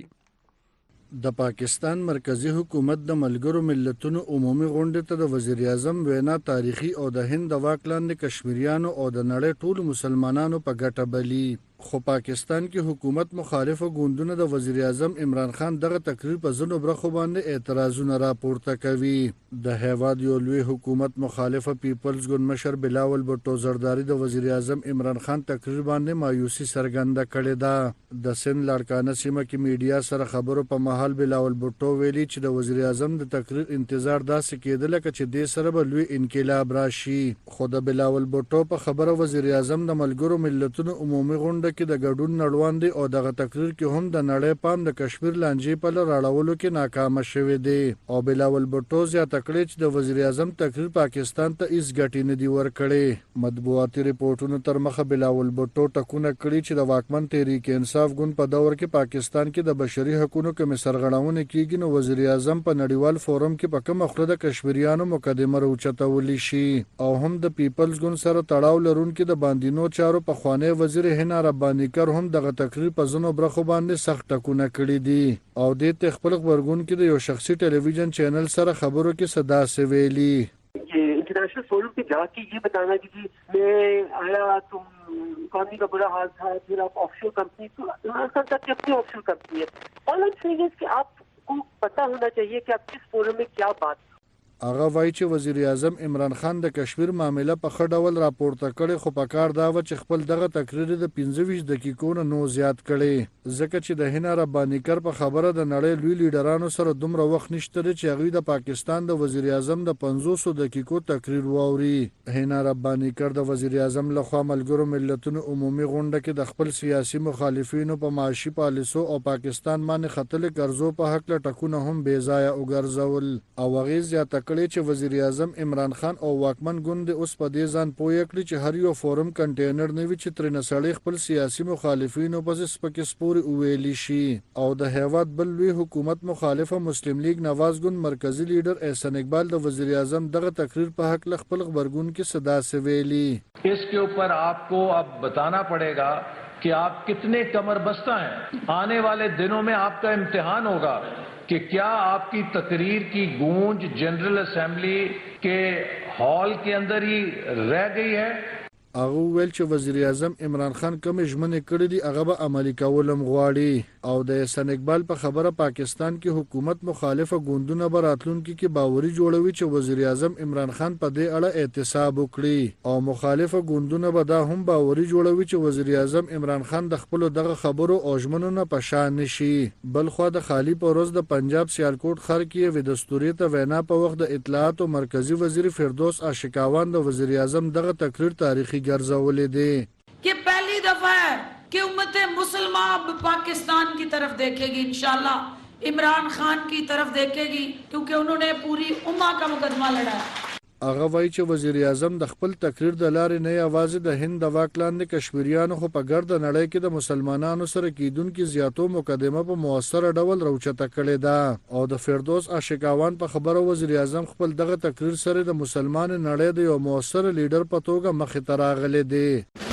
کوي. د پاکستان مرکزی حکومت د ملګرو ملتونو عمومي غونډې ته د وزیر اعظم وینا تاریخي او د هند د واک لاندې کشمیریانو او د نړۍ ټولو مسلمانانو په ګټه بلی. خو پاکستان کې حکومت مخالفه ګوندونه د وزیر اعظم عمران خان دغه تقریر په ځینو برخو باندې اعتراضونه راپورته کوي. د هیواد یو لوی حکومت مخالفه پیپلز ګوند مشر بلاول بټو زرداری د وزیر اعظم عمران خان تقریر باندې مایوسي څرګنده کړې ده. د سند لاړکانه سیمه کې میډیا سره خبرو په مهال بلاول بټو ویلي چې د وزیر اعظم د تقریر انتظار داسې کېده لکه چې دې سره به لوی انقلاب راشي. خو د بلاول بټو په خبره وزیر اعظم د ملګرو ملتونو عمومي غونډه کې د ګډون نړوان دی او دغه تقریر کې هم د نړۍ پام د کشمیر لانجې په لور راړولو کې ناکامه شوی دی. او بلاول بټو زیاته کړې چې د وزیر اعظم تقریر پاکستان ته هیڅ ګټې نه دی ورکړې. مطبوعاتي ریپورټونو تر مخه بلاول بټو ټکونه کړي چې د واکمن تحریک انصاف ګوند په دور کې پاکستان کې د بشري حقوقو کې سرغړونه کیږي نو وزیر اعظم په نړیوال فورم کې په کومه خله د کشمیریانو مقدمه راوچتولی شي. او هم د پیپلز ګوند سره تړاو لرونکي د باندینو چارو په خوانی وزیر هنا ربانی کر هم دغه تقریر په ځینو برخو باندې سخت ټکونه کړي دي. او د خپل خبرګون کې د یو شخصي ټلویزیون چینل سره خبرو کې صدا سویلی इंटरनेशनल फोरम पे जाके ये बताना कि मैं आया तुम इकॉनमी का बुरा हाल था फिर आप ऑफशोर कंपनी तो इमरान खान साहब की अपनी ऑफशोर कंपनी है. All I am saying is कि आपको पता होना चाहिए कि आप किस फोरम में क्या बात. هغه وایي چې وزیر اعظم عمران خان د کشمیر معاملې په ښه ډول راپورته کړې خو په کار دا و چې خپل دغه تقریر د 15 دقیقو نه نو زیات کړي ځکه چې د هنا ربانی کر په خبره د نړۍ لوی لیډرانو سره دومره وخت نشته چې هغوی د پاکستان د وزیر اعظم د 500 دقیقو تقریر واوري. هنا ربانی کر د وزیر اعظم لخوا ملګرو ملتونو عمومي غونډه کې د خپل سیاسي مخالفینو په معاشي پالیسو او پاکستان باندې خطلې قرضو په حق له ټکونه هم بې ځایه وګرځول. او هغې زیاته کړی چې وزیر اعظم عمران خان او واکمن ګوند اوس په دې ځان پوه کړي چې هر یو فورم کنټینر نه وي چې ترې سړی خپل سیاسي مخالفینو پسې سپکې سپورې وویلی شي. او د هیواد بل لوی حکومت مخالفه مسلم لیگ نواز ګوند مرکزی لیډر احسان اقبال د وزیر اعظم دغه تقریر په حق له خپل خبرګون کې صدا سویلی. इसके ऊपर आपको अब बताना पड़ेगा कि आप कितने कमरबस्ता हैं. आने वाले दिनों में आपका इम्तिहान होगा कि क्या आपकी तकरीर की गूंज जनरल असेंबली के हॉल के अंदर ही रह गई है. هغه ویل چې وزیر اعظم عمران خان کوم ژمنې کړې دي هغه به عملي کولم غواړي. او د احسان اقبال په خبره پاکستان کې حکومت مخالفه ګوندونه به راتلونکي کې باوري جوړوي چې وزیر اعظم عمران خان په دې اړه احتساب وکړي. او مخالفه ګوندونه به دا هم باوري جوړوي چې وزیر اعظم عمران خان د خپل دغه خبرو او ژمنو نه پشان نشي. بل خو د خالی پروز د پنجاب سیالکوټ خر کې وي دستوري ته وینا په وخت د اطلاعات او مرکزی وزیر فردوس عاشقاوان د وزیر اعظم دغه تقریر تاریخي गर्जवले दे कि पहली दफा है कि उम्मत मुसलमान पाकिस्तान की तरफ देखेगी इंशाल्लाह इमरान खान की तरफ देखेगी क्योंकि उन्होंने पूरी उम्मा का मुकदमा लड़ा है. هغه وایي چې وزیر اعظم د خپل تقریر د لارې نه یوازې د هند د واک لاندې کشمیریانو خو په ګرد نړۍ کې د مسلمانانو سره کیدونکو زیاتو مقدمه په موثر ډول راوچته کړې ده. او د فردوس عاشقاوان په خبره وزیر اعظم خپل دغه تقریر سره د مسلمان نړۍ د یو موثر لیډر په توګه مخې ته راغلی دی.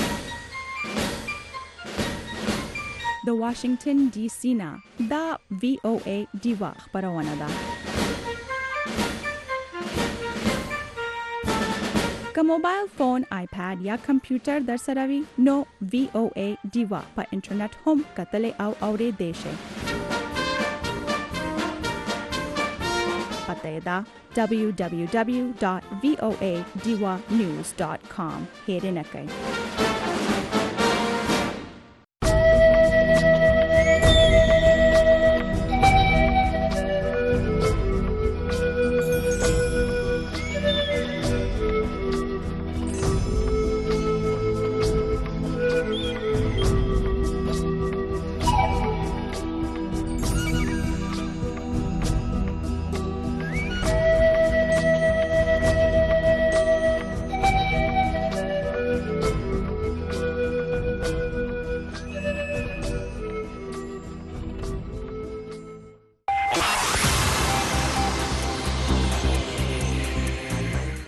د واشنگټن ډي سي نه دا VOA دیوا خبرونه ده. که موبایل فون، آیپاد یا کمپیوټر در سره وي نو VOA دیوا په انټرنیټ هم کتلی او اوریدلی شئ. پته یې ده www.voadiwanews.com هېرې نه کړئ.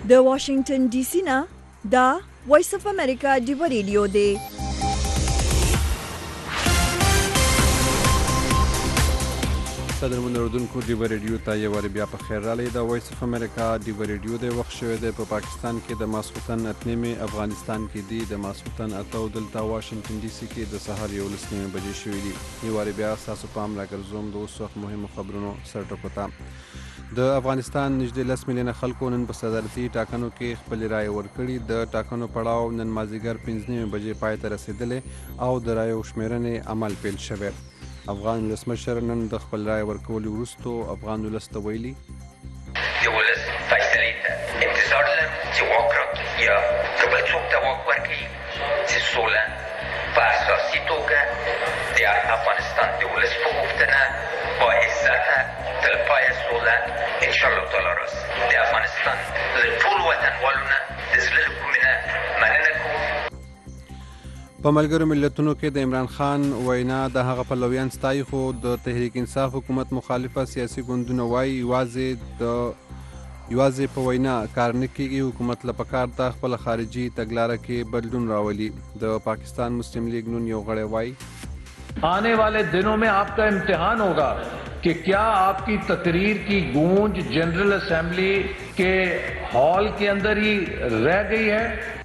د واشنگټن ډي سي نه دا وایس اف امریکا ډیو ریډیو دی. قدرمن اوردونکو ډیو ریډیو ته یو وار بیا په خیر راغلی. د وایس اف امریکا ډیو ریډیو دی وخت شوی دی په پاکستان کې د ماسخوتن 8 افغانستان کې دی د ماسخوتن 8 دلته واشنگټن ډي سي کې د سهار 11 بجې شوې دي. یو وار بیا تاسو پام راګرځوم د اوس وخت مهمو خبرونو سرټکو ته. د افغانستان نږدې 10 میلیونه خلکو نن په صدارتي ټاکنو کې خپل رائے ورکړي. د ټاکنو پړاو نن مازدیګر 15 بجې پای ته رسیدلی او د رایو شمیرنې عمل پیل شوی. افغان ولسمشر نن د خپل رائے ورکولو وروسته افغان ولس ته ویلي د ولس فیصلې ته انتظار لرم چې واک راکړي یا که بل څوک ته واک ورکړي چې سوله په اساسي توګه د افغانستان د ولس په غوښتنه با عزته تلپایه سوله انشاءالله تعالی راسي. د افغانستان له ټولو وطنوالو نه د زړه له کومې نه مننه کوم. په ملګرو ملتونو کې د عمران خان وینا د هغه پلویان ستایي، خو د تحریک انصاف حکومت مخالفه سیاسي ګوندونه وایي یوازې په وینا کار نه کیږي. حکومت له پکار ته خپل خارجي تګلاره کې بدلون راولي. د پاکستان مسلم لیگ نون یو غړی وایي आने वाले दिनों में आपका इम्तिहान होगा कि क्या आपकी तकरीर की गूंज जनरल असेंबली के हॉल के अंदर ही रह गई है.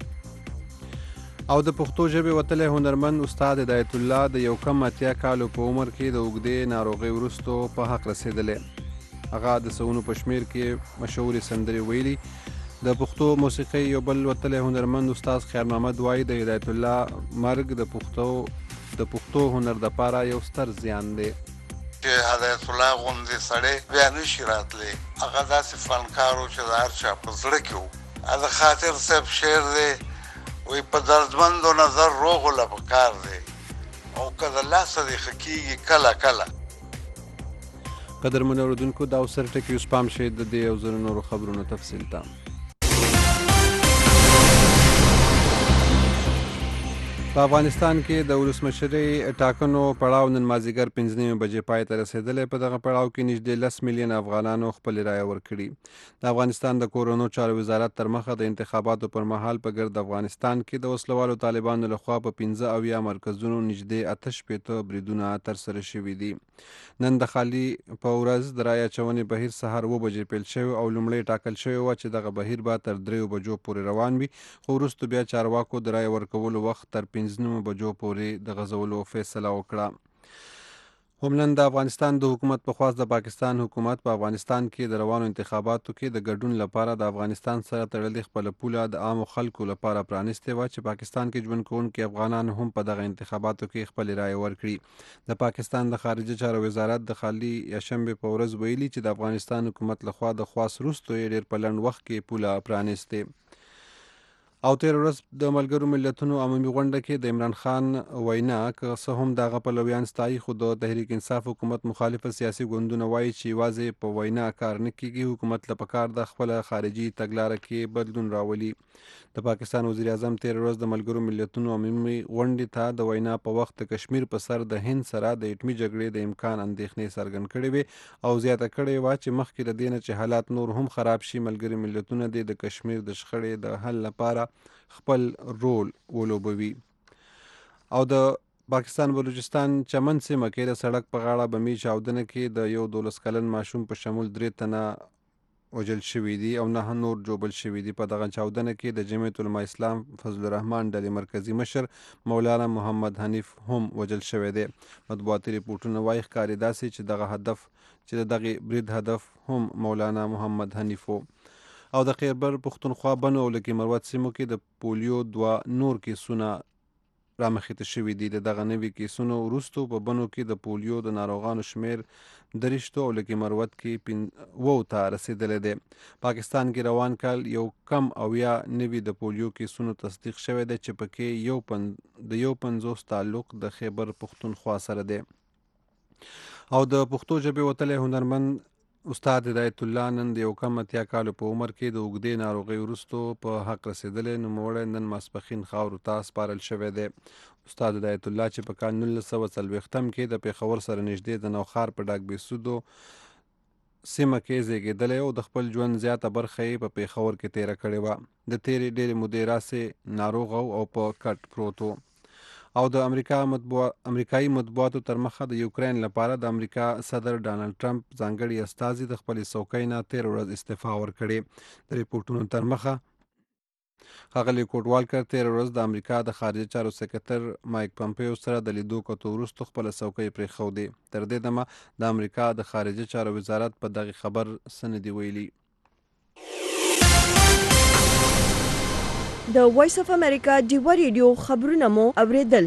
او د پښتو ژبې وتلی هنرمند استاد هدایت الله د یو کم 80 کالو په عمر کې د اوږدې ناروغۍ وروسته په حق رسېدلی. هغه د سونو په شمیر کې مشهورې سندرې ویلي. د پښتو موسیقۍ یو بل وتلی هنرمند استاد خیر محمد وایي د هدایت الله مرګ د پښتو هنر دپاره یو ستر زیان دی. چې هدایت الله غوندې سړی بیا نشي راتلی. هغه داسې فنکار و چې د هر چا په زړه کې و. د خاطر صاحب شعر دی وی په دردمندو نظر روغ له پکار دی او که د لاسه دې ښه کېږي کله کله. قدرمن اورېدونکو دا اوس سر ټکي اوس پام شئ د دې او زرو نورو خبرونو تفصیل ته. په افغانستان کې د ولسمشرۍ ټاکنو پړاو نن مازدیګر 15 بجې پای ته رسېدلی. په دغه پړاو کې نږدې 10 میلیونه افغانانو خپل رایه ورکړي. د افغانستان د کورونو چارو وزارت تر مخه د انتخاباتو پر مهال په ګرد افغانستان کې د وسلوالو طالبانو لخوا په 15 مرکزونو نږدې 88 بریدونه ترسره شوي دي. نن د خالي په ورځ د رایه اچونې بهیر سهار 9 بجې پیل شوی او لومړی ټاکل شوی و چې دغه بهیر به تر 3 بجو پورې روان وي، خو وروسته بیا چارواکو د رایه ورکولو وخت تر 15 بجو پورې د غځولو فیصله وکړه. هم نن د افغانستان د حکومت په خواست د پاکستان حکومت په افغانستان کې د روانو انتخاباتو کې د ګډون لپاره د افغانستان سره تړلې خپله پوله د عامو خلکو لپاره پرانیستې وه چې پاکستان کې ژوند کوونکي افغانان هم په دغه انتخاباتو کې خپلې رایې ورکړي. د پاکستان د خارجه چارو وزارت د خالي یشنبې په ورځ ویلي چې د افغانستان حکومت لخوا د خواست وروسته یې ډېر په لنډ وخت کې پوله پرانیستې. او تیر ورځ د ملګرو ملتونو عمومي غونډه کې د عمران خان وینا که څه هم د هغه پلویان ستایي، خو د تحریک انصاف حکومت مخالفه سیاسي ګوندونه وایي چې یوازې په وینا کار نه کیږي. حکومت له پکار د خپله خارجي تګلاره کې بدلون راولي. د پاکستان وزیر اعظم تیر ورځ د ملګرو ملتونو عمومي غونډې ته د وینا په وخت د کشمیر په سر د هند سره د اټمي جګړې د امکان اندېښنې څرګند کړې وې او زیاته کړې وه چې مخکې له دې نه چې حالات نور هم خراب شي، ملګري ملتونه د کشمیر د شخړې د حل لپاره خپل رول ولوبوي. او د پاکستان بلوچستان چمن سیمه کې د سړک په غاړه بمي چاودنه کې د یو 12 کلن ماشوم په شمول 3 تنه وژل شوي دي او 9 نور جوبل شوي دي. په دغه چاودنه کې د جمعیت علما اسلام فضل الرحمن ډلې مرکزي مشر مولانا محمد حنیف هم وژل شوی دی. مطبوعاتي ریپورټونه وایي ښکاري داسې چې دغه برید هدف هم مولانا محمد حنیف و. او د خیبر پښتونخوا بنو او لکي مروت سیمو کې د پولیو 2 نور کیسونه رامخته شوي دي. دغه نوي کیسونو وروسته په بنو کې د پولیو د ناروغانو شمیر 3 او لکي مروت کې 9 ته رسیدلی دی. پاکستان کې روان کال یو کم او یا نوي د پولیو کیسونو تصدیق شوی دی چې پکې یو 50 تعلق د خیبر پښتونخوا سره دی. او د پښتو ژبې وتلی هنرمند استاد هدایت الله نن د یو کم 80 کالو په عمر کې د اوږدې ناروغۍ وروسته په حق رسېدلی. نوموړی نن ماسپښین خاورو ته سپارل شوی دی. استاد هدایت الله چې په کال 1940 کې د پېښور سره نږدې د نوخار په ډاک بېسودو سیمه کې زیږېدلی او د خپل ژوند زیاته برخه یې په پیښور کې تیره کړې وه. د تیرې ډېرې مودې راسې ناروغ او په کټ پروت و او د امریکایي مطبوعاتو تر مخه د یوکرین لپاره د امریکا صدر ډانلډ ټرمپ ځانګړي استازي د خپلې څوکۍ نه تېره ورځ استعفا ورکړې. د ریپورټونو تر مخه ښاغلي کوټوالکر تېره ورځ د امریکا د خارجه چارو سکرتر مایک پمپیو سره د لیدو کتو وروسته خپله څوکۍ پرېښودې. تر دې دمه د امریکا د خارجه چارو وزارت په دغې خبر څه نه دي ویلي. د وایس اف امریکا ډیوا ریډیو خبرونه مو اوریدل.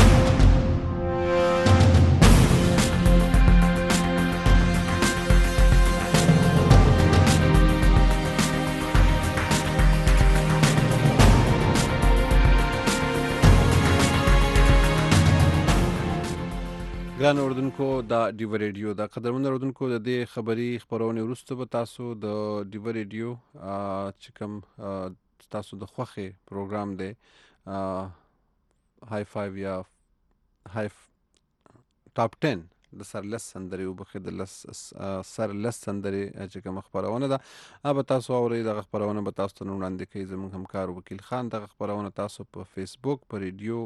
ګران اوردونکو دا ډیوا ریډیو دا قدرمن اوردونکو د دې خبري خبرونې وروسته به تاسو د ډیوا ریډیو چې کوم تاسو د خوښې پروګرام دی های 5 یا های ټاپ 10 د سرلس سندرې وبخښئ د سرلس سندرې چې کومه خپرونه ده به تاسو اورئ. دغه خپرونه به تاسو ته وړاندې کوي زموږ همکار وکیل خان. دغه خپرونه تاسو په فیسبوک په ریډیو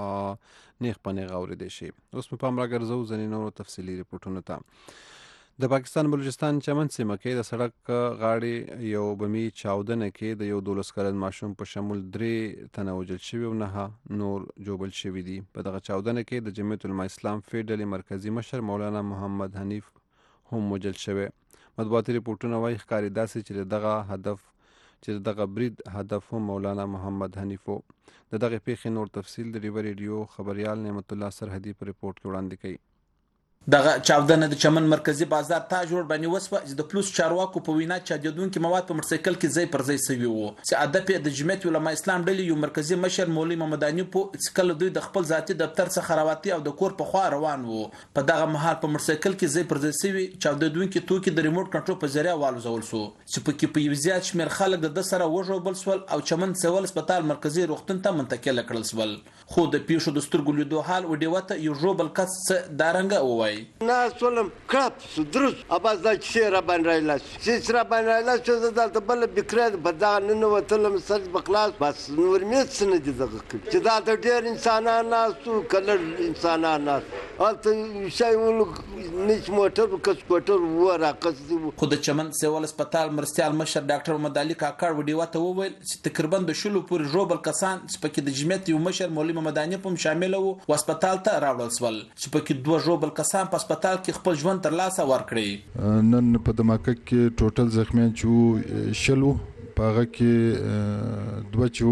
نیغ په نیغ اورېدی شي. اوس مې پام راګرځو ځینې نورو تفصیلي ریپورټونو ته. د پاکستان بلوچستان چمن سیمه کې د سړک غاړې یو بمي چاودنه کې د یو 12 کلن ماشوم په شمول 3 تنه وژل شوي او 9 نور ژوبل شوي دي. په دغه چاودنه کې د جمعیت العلماء اسلام فی ډلې مرکزي مشر مولانا محمد حنیف هم وژل شوی. مطبوعاتي ریپورټونه وایي ښکاري داسې چې دغه برید هدف هم مولانا محمد حنیف و. د دغې پیښې نور تفصیل د ډیوا ریډیو خبریال نعمت الله سرحدي په ریپورټ کې وړاندې کوي. دغه چاودنه د چمن مرکزی بازار تا جوړ باندې وسوه چې د پلوس چارواکو په وینا چاودونکو مواد په موټرسایکل کې ځای پر ځای سوي وو. چې هدف د جمعیت العلماء اسلام ډلې یو مرکزی مشر مولوي محمد حنیف په سکل دوی د خپل ذاتي دفتر څخه راوتی او د کور په خوا روان وو. په دغه مهال په موټرسایکل کې ځای پر ځای سوي چاودونکو توکي د ریموټ کنټرول په ذریعہ والوزول شو چې په کې په یو زیات شمیر خلک د سره وژوبل شول او چمن سیول هسپتال مرکزی روغتون ته منتقل کړل شول. خو د پیښو د سترګو لیدو حال وډیو ته یو ژوبل کس دارنګ ووایي کړپ سدرس اباز د چې را باندې رالاس چې را باندې رالاس چې دلته بل بکره په دا نن وتلم سر بخلاص بس نور مې څه دي دغه چې دا د ډېر انسانان ناس کلر انسانان ناس البته شای ول نش موټر کس کوټر ورا قصدي. خو د چمن سیول هسپتال مرستيال مشر ډاکټر محمد علي کاکړ وډیو ته وویل چې تقریبا د شلو پورې ژوبل کسان چې پکې د جمعیت یو مشر مولوي محمد حنیف هم شامل وو او هسپتال ته راوړل شول چې پکې 2 ژوبل کسان په هسپتال کې خپل ژوند تر لاسه ورکړي. نن په دماکه کې ټوټل زخمیان چې شلو په هغه کې 2 چې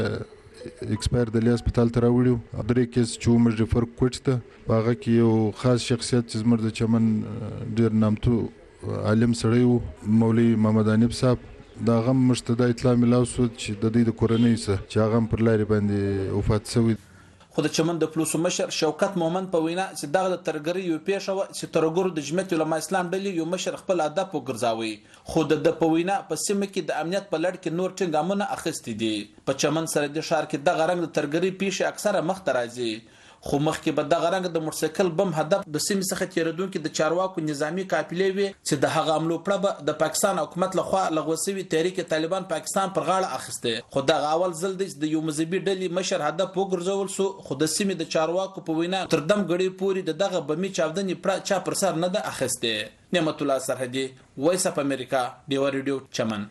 هغه ایکسپایر د هسپتال ته راوړو. درې کیس چې عمر ریفر کوټ ته په هغه کې یو خاص شخصیت چې زموږ د چمن ډیر نامتو عالم سړی وو مولوي محمد حنیف صاحب. دا غم مشتدا اطلاع ملاو شو چې د دې د کورنۍ سره چې هغه پر لارې باندې وفات شوی. خو د چمن د پلوسو مشر شوکت مومن په وینا چې دغه د ترګری یو پیښه و چې ترګورو د جمعیت العلماء اسلام ډلې یو مشر خپل هدف وګرځاوي. خو د په وینا په سیمه کې د امنیت په لړ کې نور ټینګامونه اخیستي دي. په چمن سره د ښار کې دغه رنګ د ترګری پیښه اکثره مخ ته راځي. خو مخکې به دغه رنګ د موټرسایکل بم هدف د سیمې څخه تیریدونکو د چارواکو نظامی قافلې وي چې د هغه عملو پړه د پاکستان حکومت لخوا لغوه شوی تحریک طالبان پاکستان پر غاړه اخیسته. خو دغه اول ځل د یو مذهبي ډلې مشر هدف وګرځول شو. خو د سیمې د چارواکو په وینا تر دم غړي پوری دغه بمي چاودنې پړه چا پر سر نه ده اخیسته. نعمت الله سرحدي وایس اف امریکا ډیوا ریډیو چمن.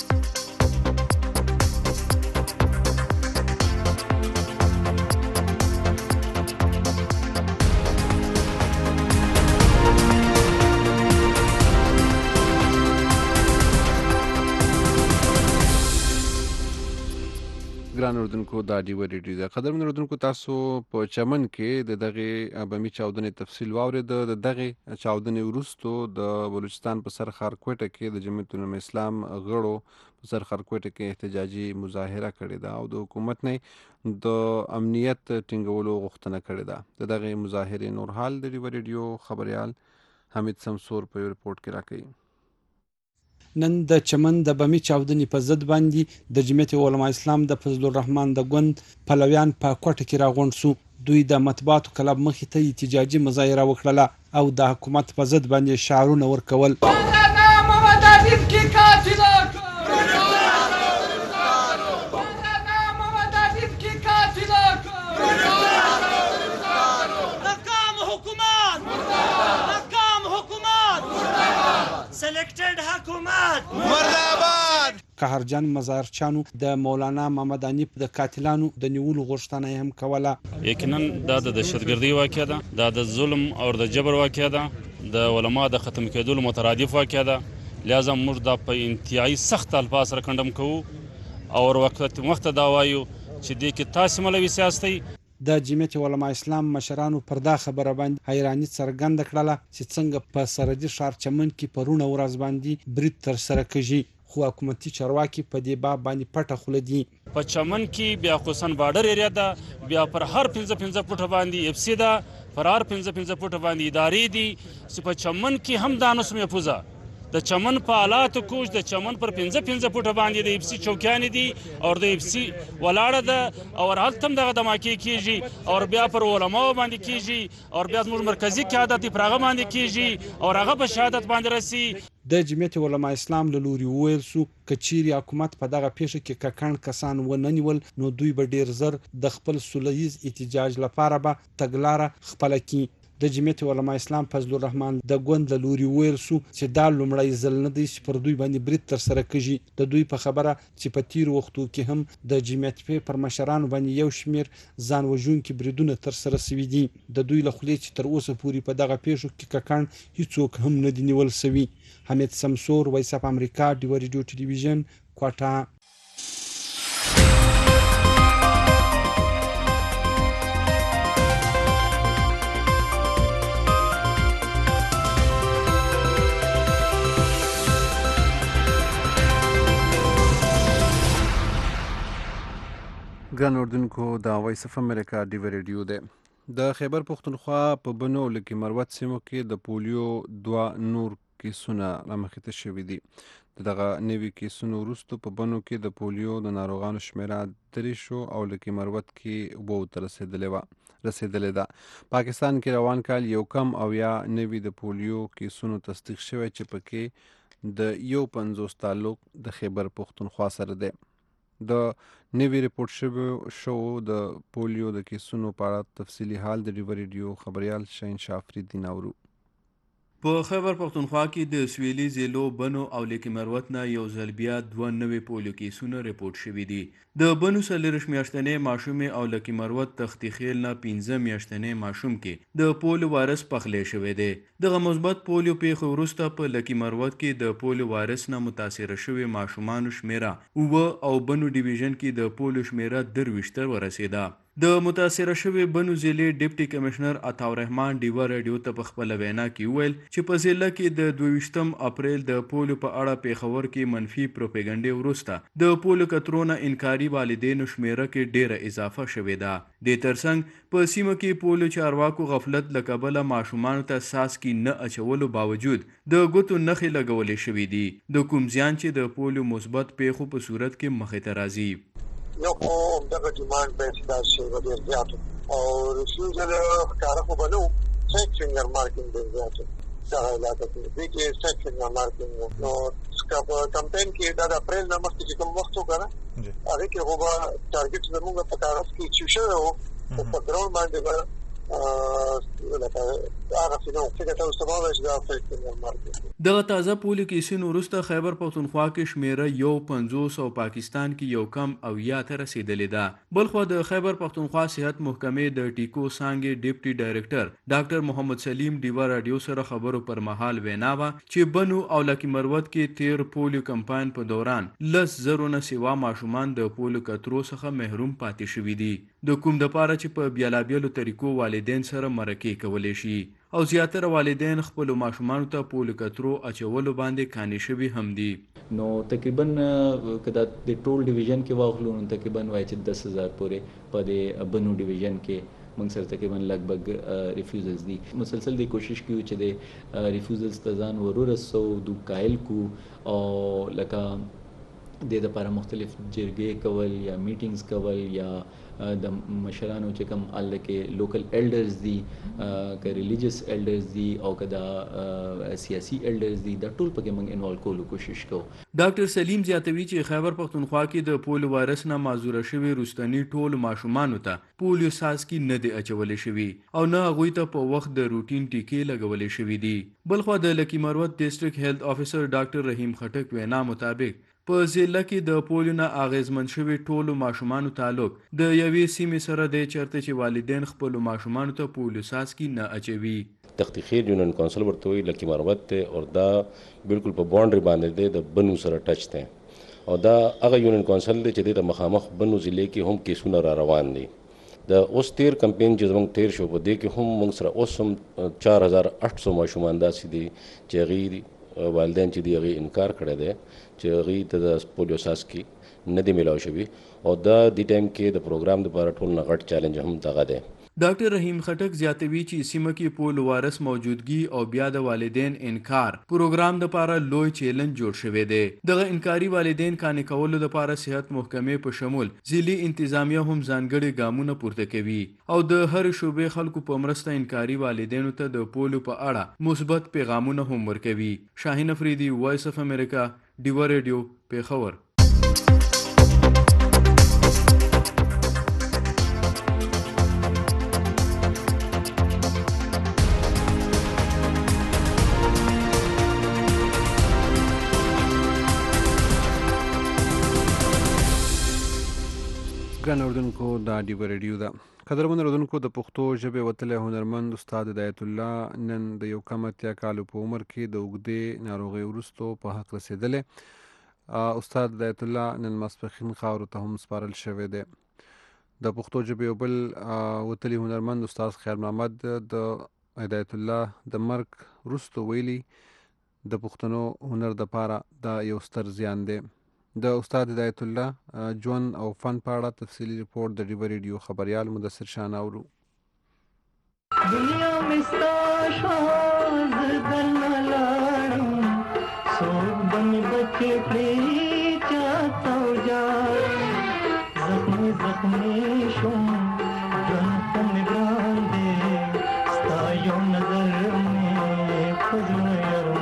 ګران اردوونکو دا ډیوا ریډیو ده. قدرمن اردوونکو تاسو په چمن کې د دغه بمي چاودنې تفصیل واورید. د دغه چاودنې وروسته د بلوچستان په سر خارکوټه کې د جمعیت العلماء اسلام غړو په سر خارکوټه کې احتجاجي مظاهره کړې ده او د حکومت نه د امنیت ټینګولو غوښتنه کړې ده. د دغه مظاهرې نور حال د ډیوا ریډیو خبريال حمید سمسور په ریپورت کې راکړي. نن د چمن د بمی چاودنې په ضد باندې د جمعیت علما اسلام د فضل الرحمن د ګوند پلویان په کوټه کې راغونډ سو. دوی د مطبوعاتو کلب مخې ته احتجاجي مظاهره وکړه او د حکومت په ضد باندې شعارونه ورکول. قهرجن مزارچانو د مولانا محمد حنیف د قاتلانو د نیولو غوښتنه هم کوله. یقینا دا د دهشتګردي واقعه ده، دا د ظلم او د جبر واقعه ده، د علما د ختم کېدلو مترادف واقعه ده. لہذا موږ دا په انتهایی سخت الفاظ سره کندم کوو او وخت دا وایو چې دې کې تاسو مولوي سیاستي. د جمعیت علما اسلام مشرانو پر دا خبره باندې حیرانی څرګنده کړله چې څنګه په سرحدي ښار چمن کې پرونه ورځ باندې برید تر سره کیږي، خو حکومتي چارواکي په دې باب باندې پټه خوله دي. په چمن کې بیا خصوصا بارډر ایریا ده، بیا پر هر 15 فوټه باندې اف سی ده، پر هر 15 فوټه باندې ادارې دي چې په چمن کې هم دا نس محفوظه د چمن په آلاتو کوچ د چمن پر 15 فوټه باندې د اف سی چوکیانې دي او د اف سی ولاړه ده او هلته هم دغه دماکې کیږي او بیا پر علماو باندې کیږي او بیا زموږ مرکزی قیادت پر هغه باندې کیږي او هغه په شهادت باندې رسي. د جمعیت علما اسلام له لوري وویل سو کچيري حکومت په دغه پیښه کې ککړ کسان ونه نیول نو دوی به ډیر زر د خپل سولهییز احتجاج لپاره به تګلاره خپل کړي. د جمعیت علما اسلام فضل الرحمن د ګوند له لوري ویل سو چې دا لومړی ځل نه دی چې پر دوی باندې برید تر سره کیږي. د دوی په خبره چې په تیر وختو کې هم د جمعیت پر مشرانو باندې یو شمیر ځان وژونکي بریدونه تر سره شوي دي. د دوی له خولې چې تر اوسه پورې په دغه پیښو کې ککړ هیڅوک هم نه دی نیول شوی. حمید سمسور، وایس اف امریکا، ډیو ریډیو ټلویزیون، کوټه. ګران اردوونکو د وایس اف امریکا ډیو ریډیو دی. د خیبر پښتونخوا په بنو لکه مروت سیمو کې د پولیو 2 نور کیسونه رامخته شوي دي. دغه نوي کیسونو وروسته په بنو کې د پولیو د ناروغانو شمیره 3 او لکه مروت کې وبو تر رسیدلې ده. پاکستان کې روان کال یو کم او یا نوي د پولیو کیسونو تصدیق شوی چې پکې د 50 تعلق د خیبر پښتونخوا سره دی. د نوی ریپورت شو د پولیو د کیسونو په اړه تفصیلی حال د ډیو ریډیو خبريال شهنشاه افریدی نورو. په خیبر پښتونخوا کې د سویلي ضلعو بنو او لیک مروت نه یو ځل بیا 2 نوې پولیو کیسونه ریپورت شوي دي. د بنو 4 میاشتنې ماشومې او لیک مروت تختی خیل نه 15 میاشتنې ماشوم کې د پولیو وایرس پخلی شوی دی. دغه مثبت پولیو پیښو وروسته په لیک مروت کې د پولیو وایرس نه متاثر شوي ماشومان شمیره او بنو ډیویژن کې د پولیو شمیره 23 ورسیده. د متاثر شوی بنو ضلع ډیپټي کمشنر عطا الرحمن ډیو ریډیو ته په خپل وینا کې ویل چې په ضلع کې د 22 اپریل د پولیو په اړه پیښور کې منفي پروپاګاندا وروسته د پولیو کترونه انکاري والدینو شمیره کې ډیره اضافه شوې ده. د ترڅنګ په سیمه کې پولیو چارواکو غفلت لکبله ماشومان ته ساس کې نه اچولو باوجود د ګوتو نخې لګولې شوې دي. د کوم ځان چې د پولیو مثبت پیښو په صورت کې مخې ته راځي. یو خو دغه ډیمانډ به چې شي ډېر زیات او رسوزل کار خو بنو سیک فینګر مارکینګ ډېر زیات دا علاقه کې سیک فینګر مارکینګ نو سکاپ کمپاین کې دا اپریل نه مخکې کوم وخت وکړه هغه کې هو به ټارګټ زموږ په کارس کې چې شو په پټرول باندې دغه تازه پولیو کیسونو وروسته خیبر پښتونخوا کې شمیره 50 او پاکستان کې یو کم او یا ته رسیدلې ده. بلخو د خیبر پښتونخوا صحت محکمې د ټیکو څانګې ډیپټي ډایریکټر ډاکټر محمد سلیم ډیوا رادیو سره خبرو پر مهال وینا وا چې بنو او لکی مروت کې تیر پولیو کمپاین په دوران 10,000 نه سیوا ماشومان د پولیو کترو څخه محروم پاتې شوي دي. د کوم د پاره چې په بیلابیلو طریقو والدین سره مرکې کولای شي او زیاتره والدین خپل ماشومان ته پولیو کترو اچولو باندې کانې شوي هم دي. نو تقریبا کدا د ټول ډیویژن کې واخلو نو تقریبا وای چې 10,000 پورې په د بنو ډیویژن کې موږ سره تقریبا لګبګ ریفیوزلز دي. مسلسل دی کوشش کیو چې د ریفیوزلز ته ځان ورسو د قائل کو او لکه د لپاره مختلف جرګې کول یا میټینګز کول یا د مشرانو چې کوم الکه لوکل ایلډرز دي که ریلیجیس ایلډرز دي او که د سیاسي ایلډرز دي د ټول پکې موږ انوالو کولو کوشش کوو. ډاکټر سلیم زیاتوي چې خیبر پختونخوا کې د پولیو وایرس نه معذوره شوي رستنی ټول ماشومانو ته پولیو ساسکي نه دی اچولې شوي او نه هغوی ته په وخت د روټین ټیکې لګولې شوي دي. بلخوا د لکی مروت ډسټرکټ هیلث افیسر ډاکټر رحیم خټک وینا مطابق په ضلع کې د پولیو نه اغیزمن شوي ټولو ماشومانو تعلق د یوې سیمې سره دی چېرته چې والدین خپلو ماشومانو ته پولیو ساسکي نه اچوي. تختی خیر یونین کونسل ورته وی لکی مروت ته او دا بالکل په باونډري باندې دی د بنو سره ټچ دی او دا هغه یونین کونسل دی چې د مخامخ بنو ضلع کې هم کیسونه را روان دي. د اوس تیر کمپین چې زموږ تیر شو په دې کې هم موږ سره اوس هم 4800 ماشومان داسې دي چې هغوی والدین چې دي هغوی انکار کړی دی چې هغوی ته د پولیو ساسکي نه دی میلاو شوي او دا دې ټایم کې د پروګرام دپاره ټول نه غټ چیلنج هم دغه دی. ډاکټر رحیم خټک زیاتوي چې سیمه کې پولیو وایرس موجودګي او بیا د والدین انکار پروګرام دپاره لوی چیلنج جوړ شوی دی. دغه انکاري والدین قانع کولو دپاره صحت محکمې په شمول ضلعي انتظامیه هم ځانګړي ګامونه پورته کوي او د هر شوبې خلکو په مرسته انکاري والدینو ته د پولیو په اړه مثبت پیغامونه هم ورکوي. شاهین افریدي، وایس اف امریکا، ډیوا ریډیو، پیښور. ګران اردوونکو دا ډیوا ریډیو ده. قدرمن اردوونکو د پښتو ژبې وتلی هنرمند استاد هدایت الله نن د یو کم اتیا کالو په عمر کې د اوږدې ناروغۍ وروستو په حق رسېدلی. استاد هدایت الله نن ماسپښین خاورو ته هم سپارل شوی دی. د پښتو ژبې یو بل وتلی هنرمند استاد خیر محمد د هدایت الله د مرګ وروستو ویلي د پښتنو هنر دپاره دا یو ستر زیان دی. د استاد هدایت الله ژوند او فن په اړه تفصیلي ریپورټ د ډیوا ریډیو خبریال مدثر شاه اورو. دنیا میں ستا شواز درنا لاړم څوک به مې بچې پرې چاته وجاړم زخمي زخمي شوم ژوند ته مې ګران دی ستا یو نظر مې په زړه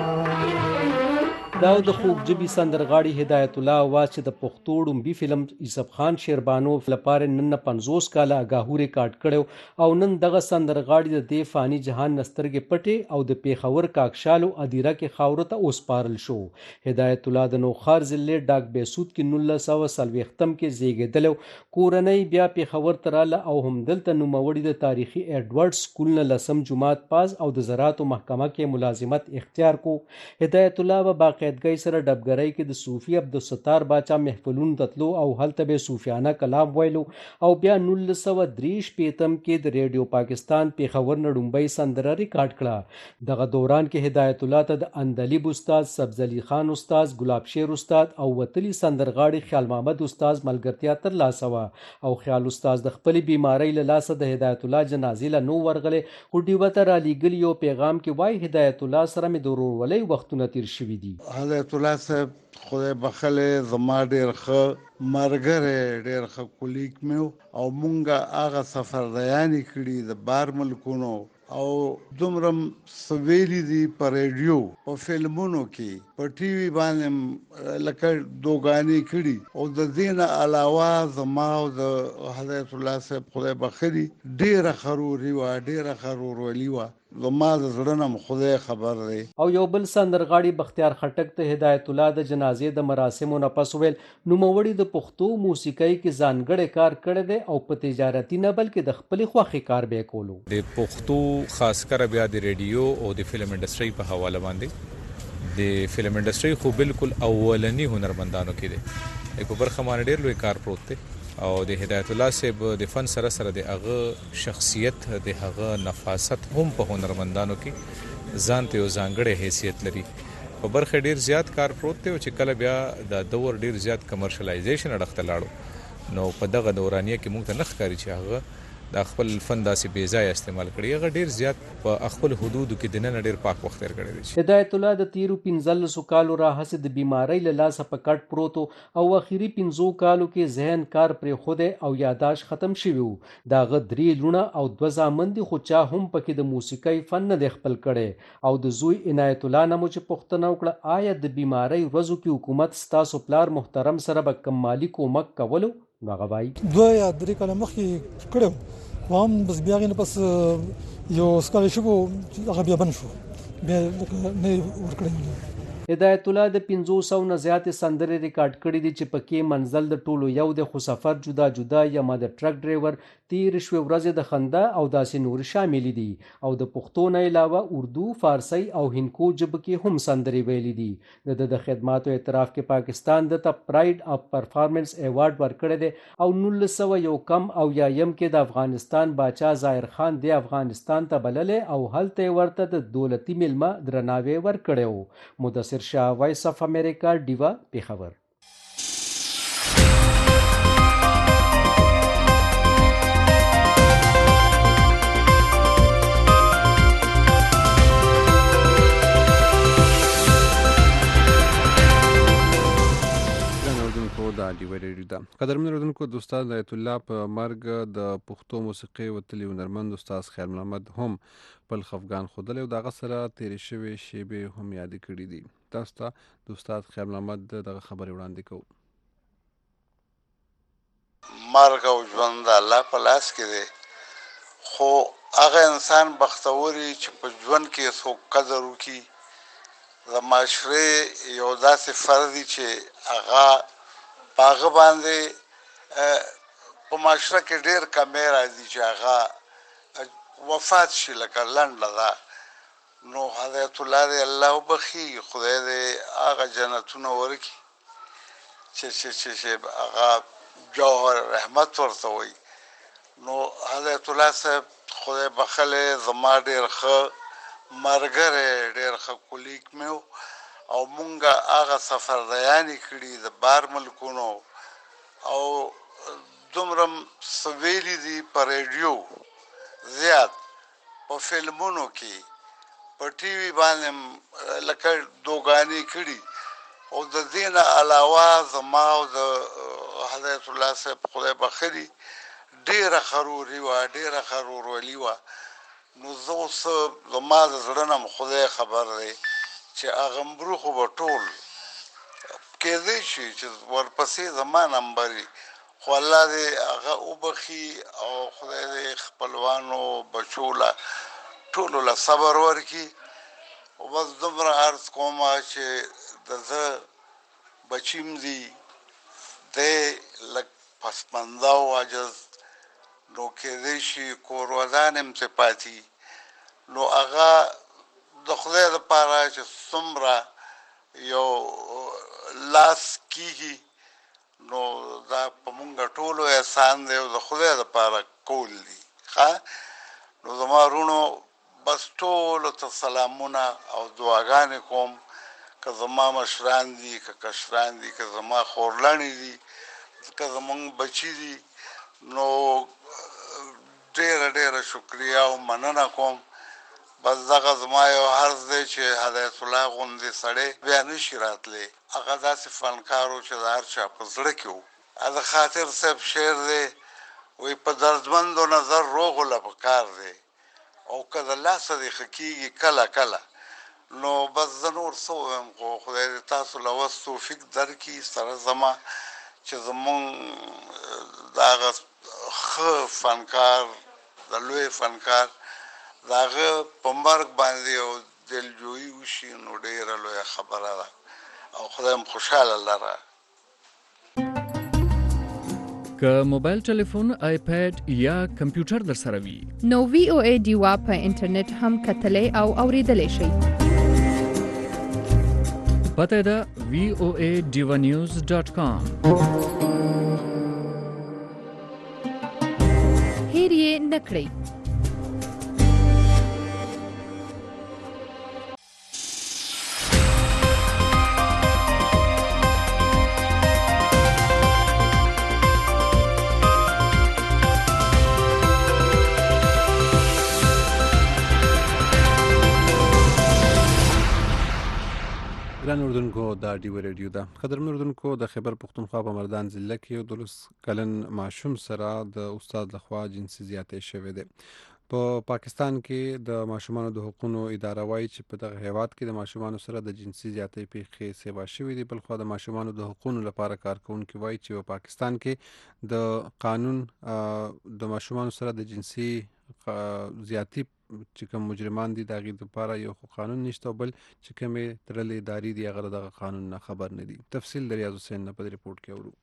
دا د خوږ ژبې سندرغاړي هدایت الله اواز چې د پښتو ډومبي فلم یوسف خان شیربانو لپاره نن 50 کاله اګاهو ریکارډ کړو او نن دغه سندرغاړي د دې فانی جهان نسترګې پټې او د پیښور کاکشالو ادیره کې خاورو ته اوسپارل شو. هدایت الله د نوخار ضلع ډاک بیسود کې 1940 کې زیږېدلی، کورنۍ بیا پیښور ته راله او همدلته نوموړي د تاریخي ایډورډ سکول نه 10 جماعت پاس او د زراعتو محکمه کې ملازمت اختیار کو. هدایت الله به باقاعدګۍ سره ډبګرۍ کې د صوفي عبدالستار باچا محفلونو ته تلو او هلته به صوفیانه کلام ویلو او بیا 1963 کې د ریډیو پاکستان پیښور نه ډومبۍ سندره ریکارډ کړه. دغه دوران کې هدایت الله ته د اندلیب استاد، سبزعلي خان استاد، ګلاب شیر استاد او وتلي سندرغاړي خیال محمد استاد ملګرتیا ترلاسه وه او خیال استاد د خپلې بیمارۍ له لاسه د هدایت الله جنازې له نو ورغلی خو ډیوه ته رالیږلي یو پیغام کې وایي هدایت الله سره مې د ورورولۍ وختونه تیر شوي دي. هدایت الله صاحب خدای بخلې زما ډېر ښه ملګری، ډېر ښه کولیګ مې او مونږه هغه سفردیانې کړي د بار ملکونو او دومره سویلی دي په ریډیو په فلمونو کې په ټي وي باندې لکه دوګانې کړي او د دې نه علاوه زما او د هدایت الله صاحب خدای بخلي ډېره ښه وه، ډېره ښه ورورولي وه. زما د زړه نه خدای خبر دی. او یو بل سندرغاړي بختیار خټک ته هدایت الله د جنازې د مراسمو نه پس ویل نوموړي د پښتو موسیقۍ کې ځانګړی کار کړی دی او په تجارتي نه بلکې د خپلې خوښې کار به کولو. د پښتو خاص کر بیا د ریډیو او د فلم انډسټري په حواله باندې د فلم انډسټري خو بالکل اولنی هنرمندانو کې دی په برخه باندې ډېر لوی کار پروت دی او د هدایت الله صاحب د فن سره سره د هغه شخصیت د هغه نفاست هم په هنرمندانو کې ځان ته یو ځانګړی حیثیت لري. په برخه ډیر زیات کار پروت دی چې کله بیا د دور ډیر زیات کمرشلایزیشن اړخ ته لاړو نو په دغه دورانیه کې موږ ته نه ښکاري چې هغه د خپل فن داسې بې ځایه استعمال کړي. هغه ډېر زیات په خپل حدودو کې دننه ډېر پاک وخت تېر کړی دی. هدایت الله د تیرو 15 کالو راهیسې د بیمارۍ له لاسه په کټ پروت او اخري 15 کالو کې ذهن کار پرېښودی او یاداشت ختم شوی و. د هغه 3 لوڼه او 2 زامن دي، خو چا هم پکې د موسیقۍ فن نه دی خپل کړی. او د زوی عنایت الله نه مو چې پوښتنه وکړه آیا د بیمارۍ ورځو کې حکومت ستاسو پلار محترم سره به کوم مالي کومک کولو؟ نو هغه وایي 2 یا 3 کاله مخکې کړی خو هم بس بیا هغې نه پس یو سکالرشپ هغه بیا بند شو، بیا نه ورکړی. هدایت الله د 500 نه زیاتې سندرې ریکارډ کړي دي چې پکې منزل د ټولو یو دی، خو سفر جدا جدا یا ما د ټرک ډرایور، تیر شوې ورځې د خندا او داسې نور شامل دي. او د پښتو نه علاوه اردو، فارسی او هندکو ژبه کې هم سندرې ویلي دي. د خدماتو اعتراف کې پاکستان د پراید اف پرفارمنس ایوارډ ورکړی دی او 1901 او یایم کې د افغانستان باچا ظاهر خان د افغانستان ته بللی او هلته ورته د دولتي میلمه درناوی ورکړی و. مدثر شاه، وایس اف امریکا، ډیوا، پیښور. قدرمن اورېدونکو، د استاد هدایت الله په مرګ د پښتو موسیقۍ وتلي هنرمند استاد خیر محمد هم خپل خفګان ښودلی او د هغه سره تېرې شوې شیبې هم یادې کړي دي. تاسو ته د استاد خیر محمد دغه خبرې وړاندې کوو. مرګ او ژوند د الله په لاس کې دی، خو هغه انسان بختوري چې په ژوند کې څوک قدر وکړي. د معاشرې یو داسې فرد چې هغه په هغه باندې په معاشره کې ډېر کمی راځي چې هغه وفات شي، لکه لنډه ده. نو هدایت الله دې الله وبخي، خدای دې هغه جنتونه ورکړي چې هغه جوهر رحمت ورته وایي. نو هدایت الله صاحب خدای بخلی زما ډېر ښه ملګری، ډېر ښه کولیک مې و او مونږ هغه سفردیانې کړي د بار ملکونو او دومره څه ویلي دي په ریډیو زیات، په فلمونو کې، په ټي وي باندې لکه دوګانې کړي. او د دې نه علاوه زما او د هدایت الله صاحب خدای بخلي ډېره ښه وه، ډېره ښه ورورولي وه. نو زه اوس زما د زړه نه خدای خبر دی چې هغه مبرو خو به ټول کېدی شي چې ورپسې زما نمبر وي، خو الله دې هغه وبخي او خدای دې خپلوانو بچو له ټولو له صبر ورکړي. او بس دومره عرض کومه چې د زه بچیم دي دی لږ پسمانده او عاجز، نو کېدی شي کور ودان هم ترې پاتې. نو هغه د خدای لپاره چې څومره یو لاس کېږي، نو دا په مونږ ټولو احسان دی او د خدای لپاره کول دي. نو زما وروڼو بس ټولو ته سلامونه او دعاګانې کوم، که زما مشران دي، که کشران دي، که زما خورلڼې دي، که زمونږ بچي دي. نو ډېره ډېره شکریه او مننه کوم. بس دغه زما یو عرض دی چې هدایت الله غوندې سړی بیا نشي راتلی. هغه داسې فنکار و چې د هر چا په زړه کې و. د خاطر صاحب شعر دی، وایي په دردمندو نظر روغ له پکار دی او که د لاسه دې ښه کېږي کله کله. نو بس زه نور څه ووایم، خو خدای دې تاسو له وس توفیق درکړي سره زما چې زمونږ د هغه ښه فنکار، د لوی فنکار د هغه په مرګ باندې یو دلجویي وشي، نو ډېره لویه خبره ده او خدای هم خوشحاله لره. که موبایل ټلیفون، آیپیډ یا کمپیوټر در سره وي نو VOA ډیوا په انټرنیټ هم کتلی او اوریدلی شئ. پته ده voaDivanews.com. هیر یې نه کړئ. دا ډیو ریډیو ده. قدرمنو اردوونکو، د خیبر پښتونخوا په مردان ضلع کې 12 کلن ماشوم سره د استاد لخوا جنسي زیاتې شوې ده. په پاکستان کې د ماشومانو د حقوقو اداره وایي چې په دغه هیواد کې د ماشومانو سره د جنسي زیاتې پیښې سیوا شوې دي. بلخو د ماشومانو د حقوقو لپاره کارکونکي وایي چې په پاکستان کې د قانون د ماشومانو سره د جنسي زیاتې چې کوم مجرمان دي د هغې لپاره یو قانون نشته، او بل چې کومې تړلې ادارې دي هغه دغه قانون نه خبر نه دي. تفصیل د ریاض حسین نه په ریپورټ کې اورو.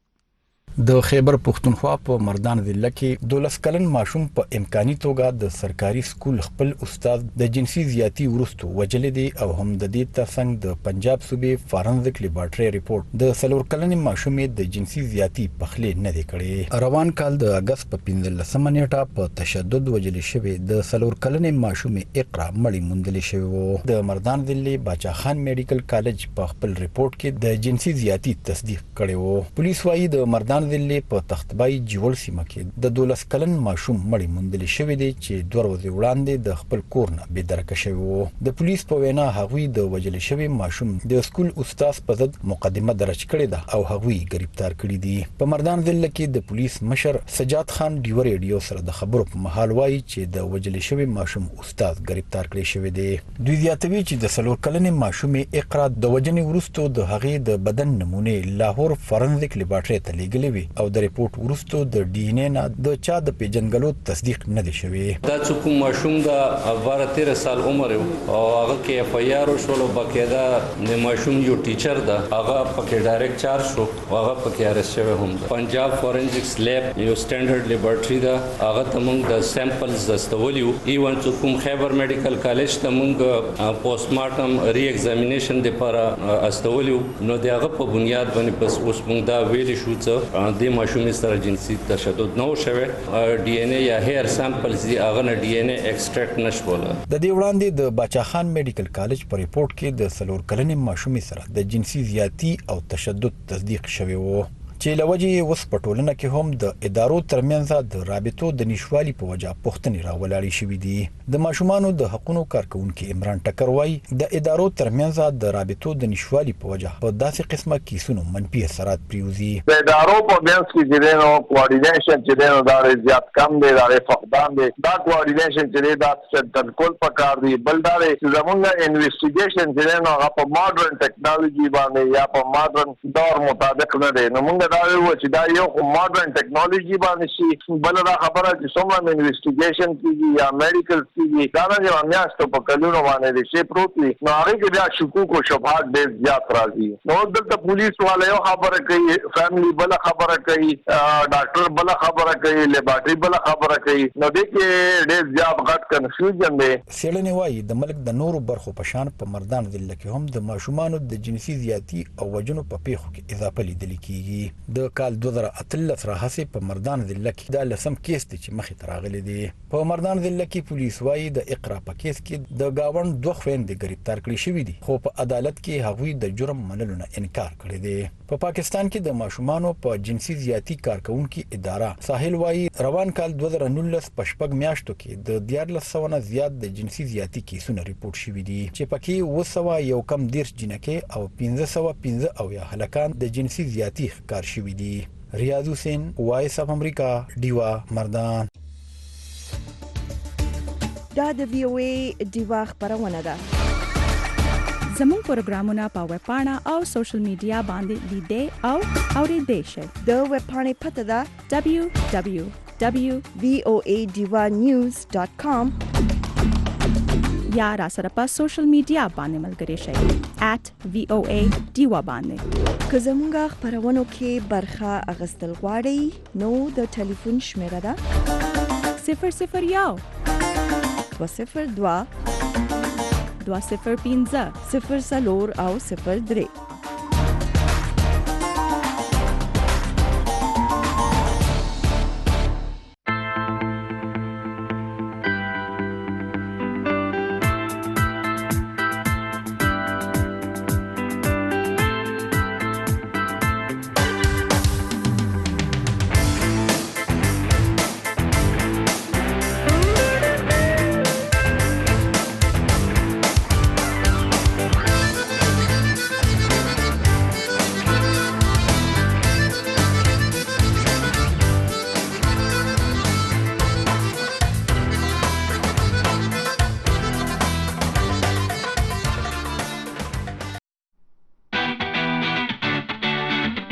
د خیبر پښتونخوا په مردان ضلع کې 12 کلن ماشوم په امکاني توګه د سرکاري سکول خپل استاد د جنسي زیاتی ورستو وجلې دي، او هم د دې ترڅنګ د پنجاب صوبې فارنزیک لیبارټري ریپورت د 4 کلن ماشوم د جنسي زیاتی پخلې نه دی کړې. روان کال د اگست په 15 نیټه په تشدد وجلې شوی د 4 کلن ماشوم اقرا مړی موندل شوی وو. د مردان ضلع باچا خان میډیکل کالج په خپل ریپورت کې د جنسي زیاتی تصدیق کړی وو. پولیس وايي د مردان ضلع په تختبای جوړ سیمه کې د 12 کلن ماشوم مړی موندل شوی دی چې 2 ورځې وړاندې د خپل کور نه بې درکه شوی وو. د پولیس په وینا هغوی د وجل شوی ماشوم د سکول استاد په ضد مقدمه درج کړې ده او هغوی گرفتار کړي دي. په مردان ضلع کې د پولیس مشر سجاد خان ډیو ریډیو سره د خبرو په محل وایي چې د وجل شوی ماشوم استاد گرفتار کړي شوی دی. دوی زیاتوي چې د 4 کلن ماشوم اقرا د وجنې ورستو د هغې د بدن نمونه لاهور فارنزیک لیبارټري ته لیږلې وي او د ریپورت ورستو د ډي ان اے نه د چا د پیژنګلو تصدیق نه دی شوی. دا څوک ماشوم د 12-13 سال عمر او هغه کې اف ای آر شولو باقاعده د ماشوم یو ټیچر ده هغه پکې ډایرکټ چارج شو، هغه پکې ارست شوی هم ده. پنجاب فورنزیکس لیب یو سټانډرډ لیبارټري ده، هغه ته موږ د سیمپلز استولیو. ایون څوک خیبر میډیکل کالج ته موږ پوسټ مارټم ری ایگزامینیشن لپاره استولیو. نو دغه په بنیاد باندې بس اوس موږ دا ویل شو چې د ماشوم سره جنسي تشدد نه وشوي. ډي ان اے یا هیر سیمپلز دی هغه نه ډي ان اے ایکسټریکټ نشوله. د دې وړاندې د باچا خان میډیکل کالج په ریپورت کې د 4 کلن ماشوم سره د جنسي زیاتی او تشدد تصدیق شوی وو چې لوجه اوس په ټولنه کې هم د ادارو ترمنځ د رابطو د نشوالي په وجه پوښتنې راولاړې شوې دي. د ماشومانو د حقوقو کارکونکو عمران ټکر وايي د ادارو ترمنځ د رابطو د نشوالي په وجه په داسې قسمه کیسونو منفي اثرات پریوزي. د ادارو په منځ کې چې دینو کوارډینیشن چې دینو دا زیات کم دی، دا فقدان دی. دا کوارډینیشن چې دا تنقل پکار دی. بل دا زمونږ انویسټیګیشن چې دینو هغه په ماډرن ټیکنالوژي باندې یا په ماډرن دور مطابق نه دی. نو موږ دا یو چې دا یو ماډرن ټیکنالوژي باندې شي. بل دا خبره چې څومره انویسټیګیشن کیږي یا میډیکل کیږي دا نه یو میاشتو په کلونو باندې د شی پروت وي، نو هغه کې بیا شکوک او شبهات ډېر زیات راځي. نو دلته پولیس والے یو خبره کوي، فیملی بل خبره کوي، ډاکټر بل خبره کوي، لیبارټري بل خبره کوي. نو دې کې ډېر زیات غټ کنفیوژن دی. سیلنی وايي د ملک د نورو برخو په شان په مردان ضلع کې هم د ماشومانو د جنسي زیاتی او وجنو په پیښو کې اضافه لیدل کیږي. د کال 2013 راهیسې په مردان ضلع کې دا لسم کیس دی چې مخې ته راغلی دی. په مردان ضلع کې پولیس وايي د اقرا په کیس کې د گاوند 2 خويندې گرفتار کړي شوې دي، خو په عدالت کې هغوی د جرم منلو نه انکار کړی دی. په پاکستان کې د ماشومانو په جنسي زیاتی کارکونکو اداره ساحل وايي روان کال 2019 په شپږ میاشتو کې د 1400 نه زیات د جنسي زیاتی کیسونه ریپورت شوي دي چې پکې 211 جنکې او 1515 او یا هلکان د جنسي زیاتی ښکار شوي دي. ریاض حسین، وایس اف امریکا، ډیوا مردان. دا د وی او ای ډیوا خبرونه ده. زموږ پروګرامونه په ویب پاڼه او سوشل میډیا باندې لیدئ او اوریدئ شئ. د ویب پاڼې پته ده www.voadivanews.com یا را سره په سوشل میډیا باندې ملګري شئ @VOA ډیوا باندې. که زموږ خبرونو کې برخه اخیستل غواړئ نو د ټلیفون شمیره ده 001 202 205 0 او 03.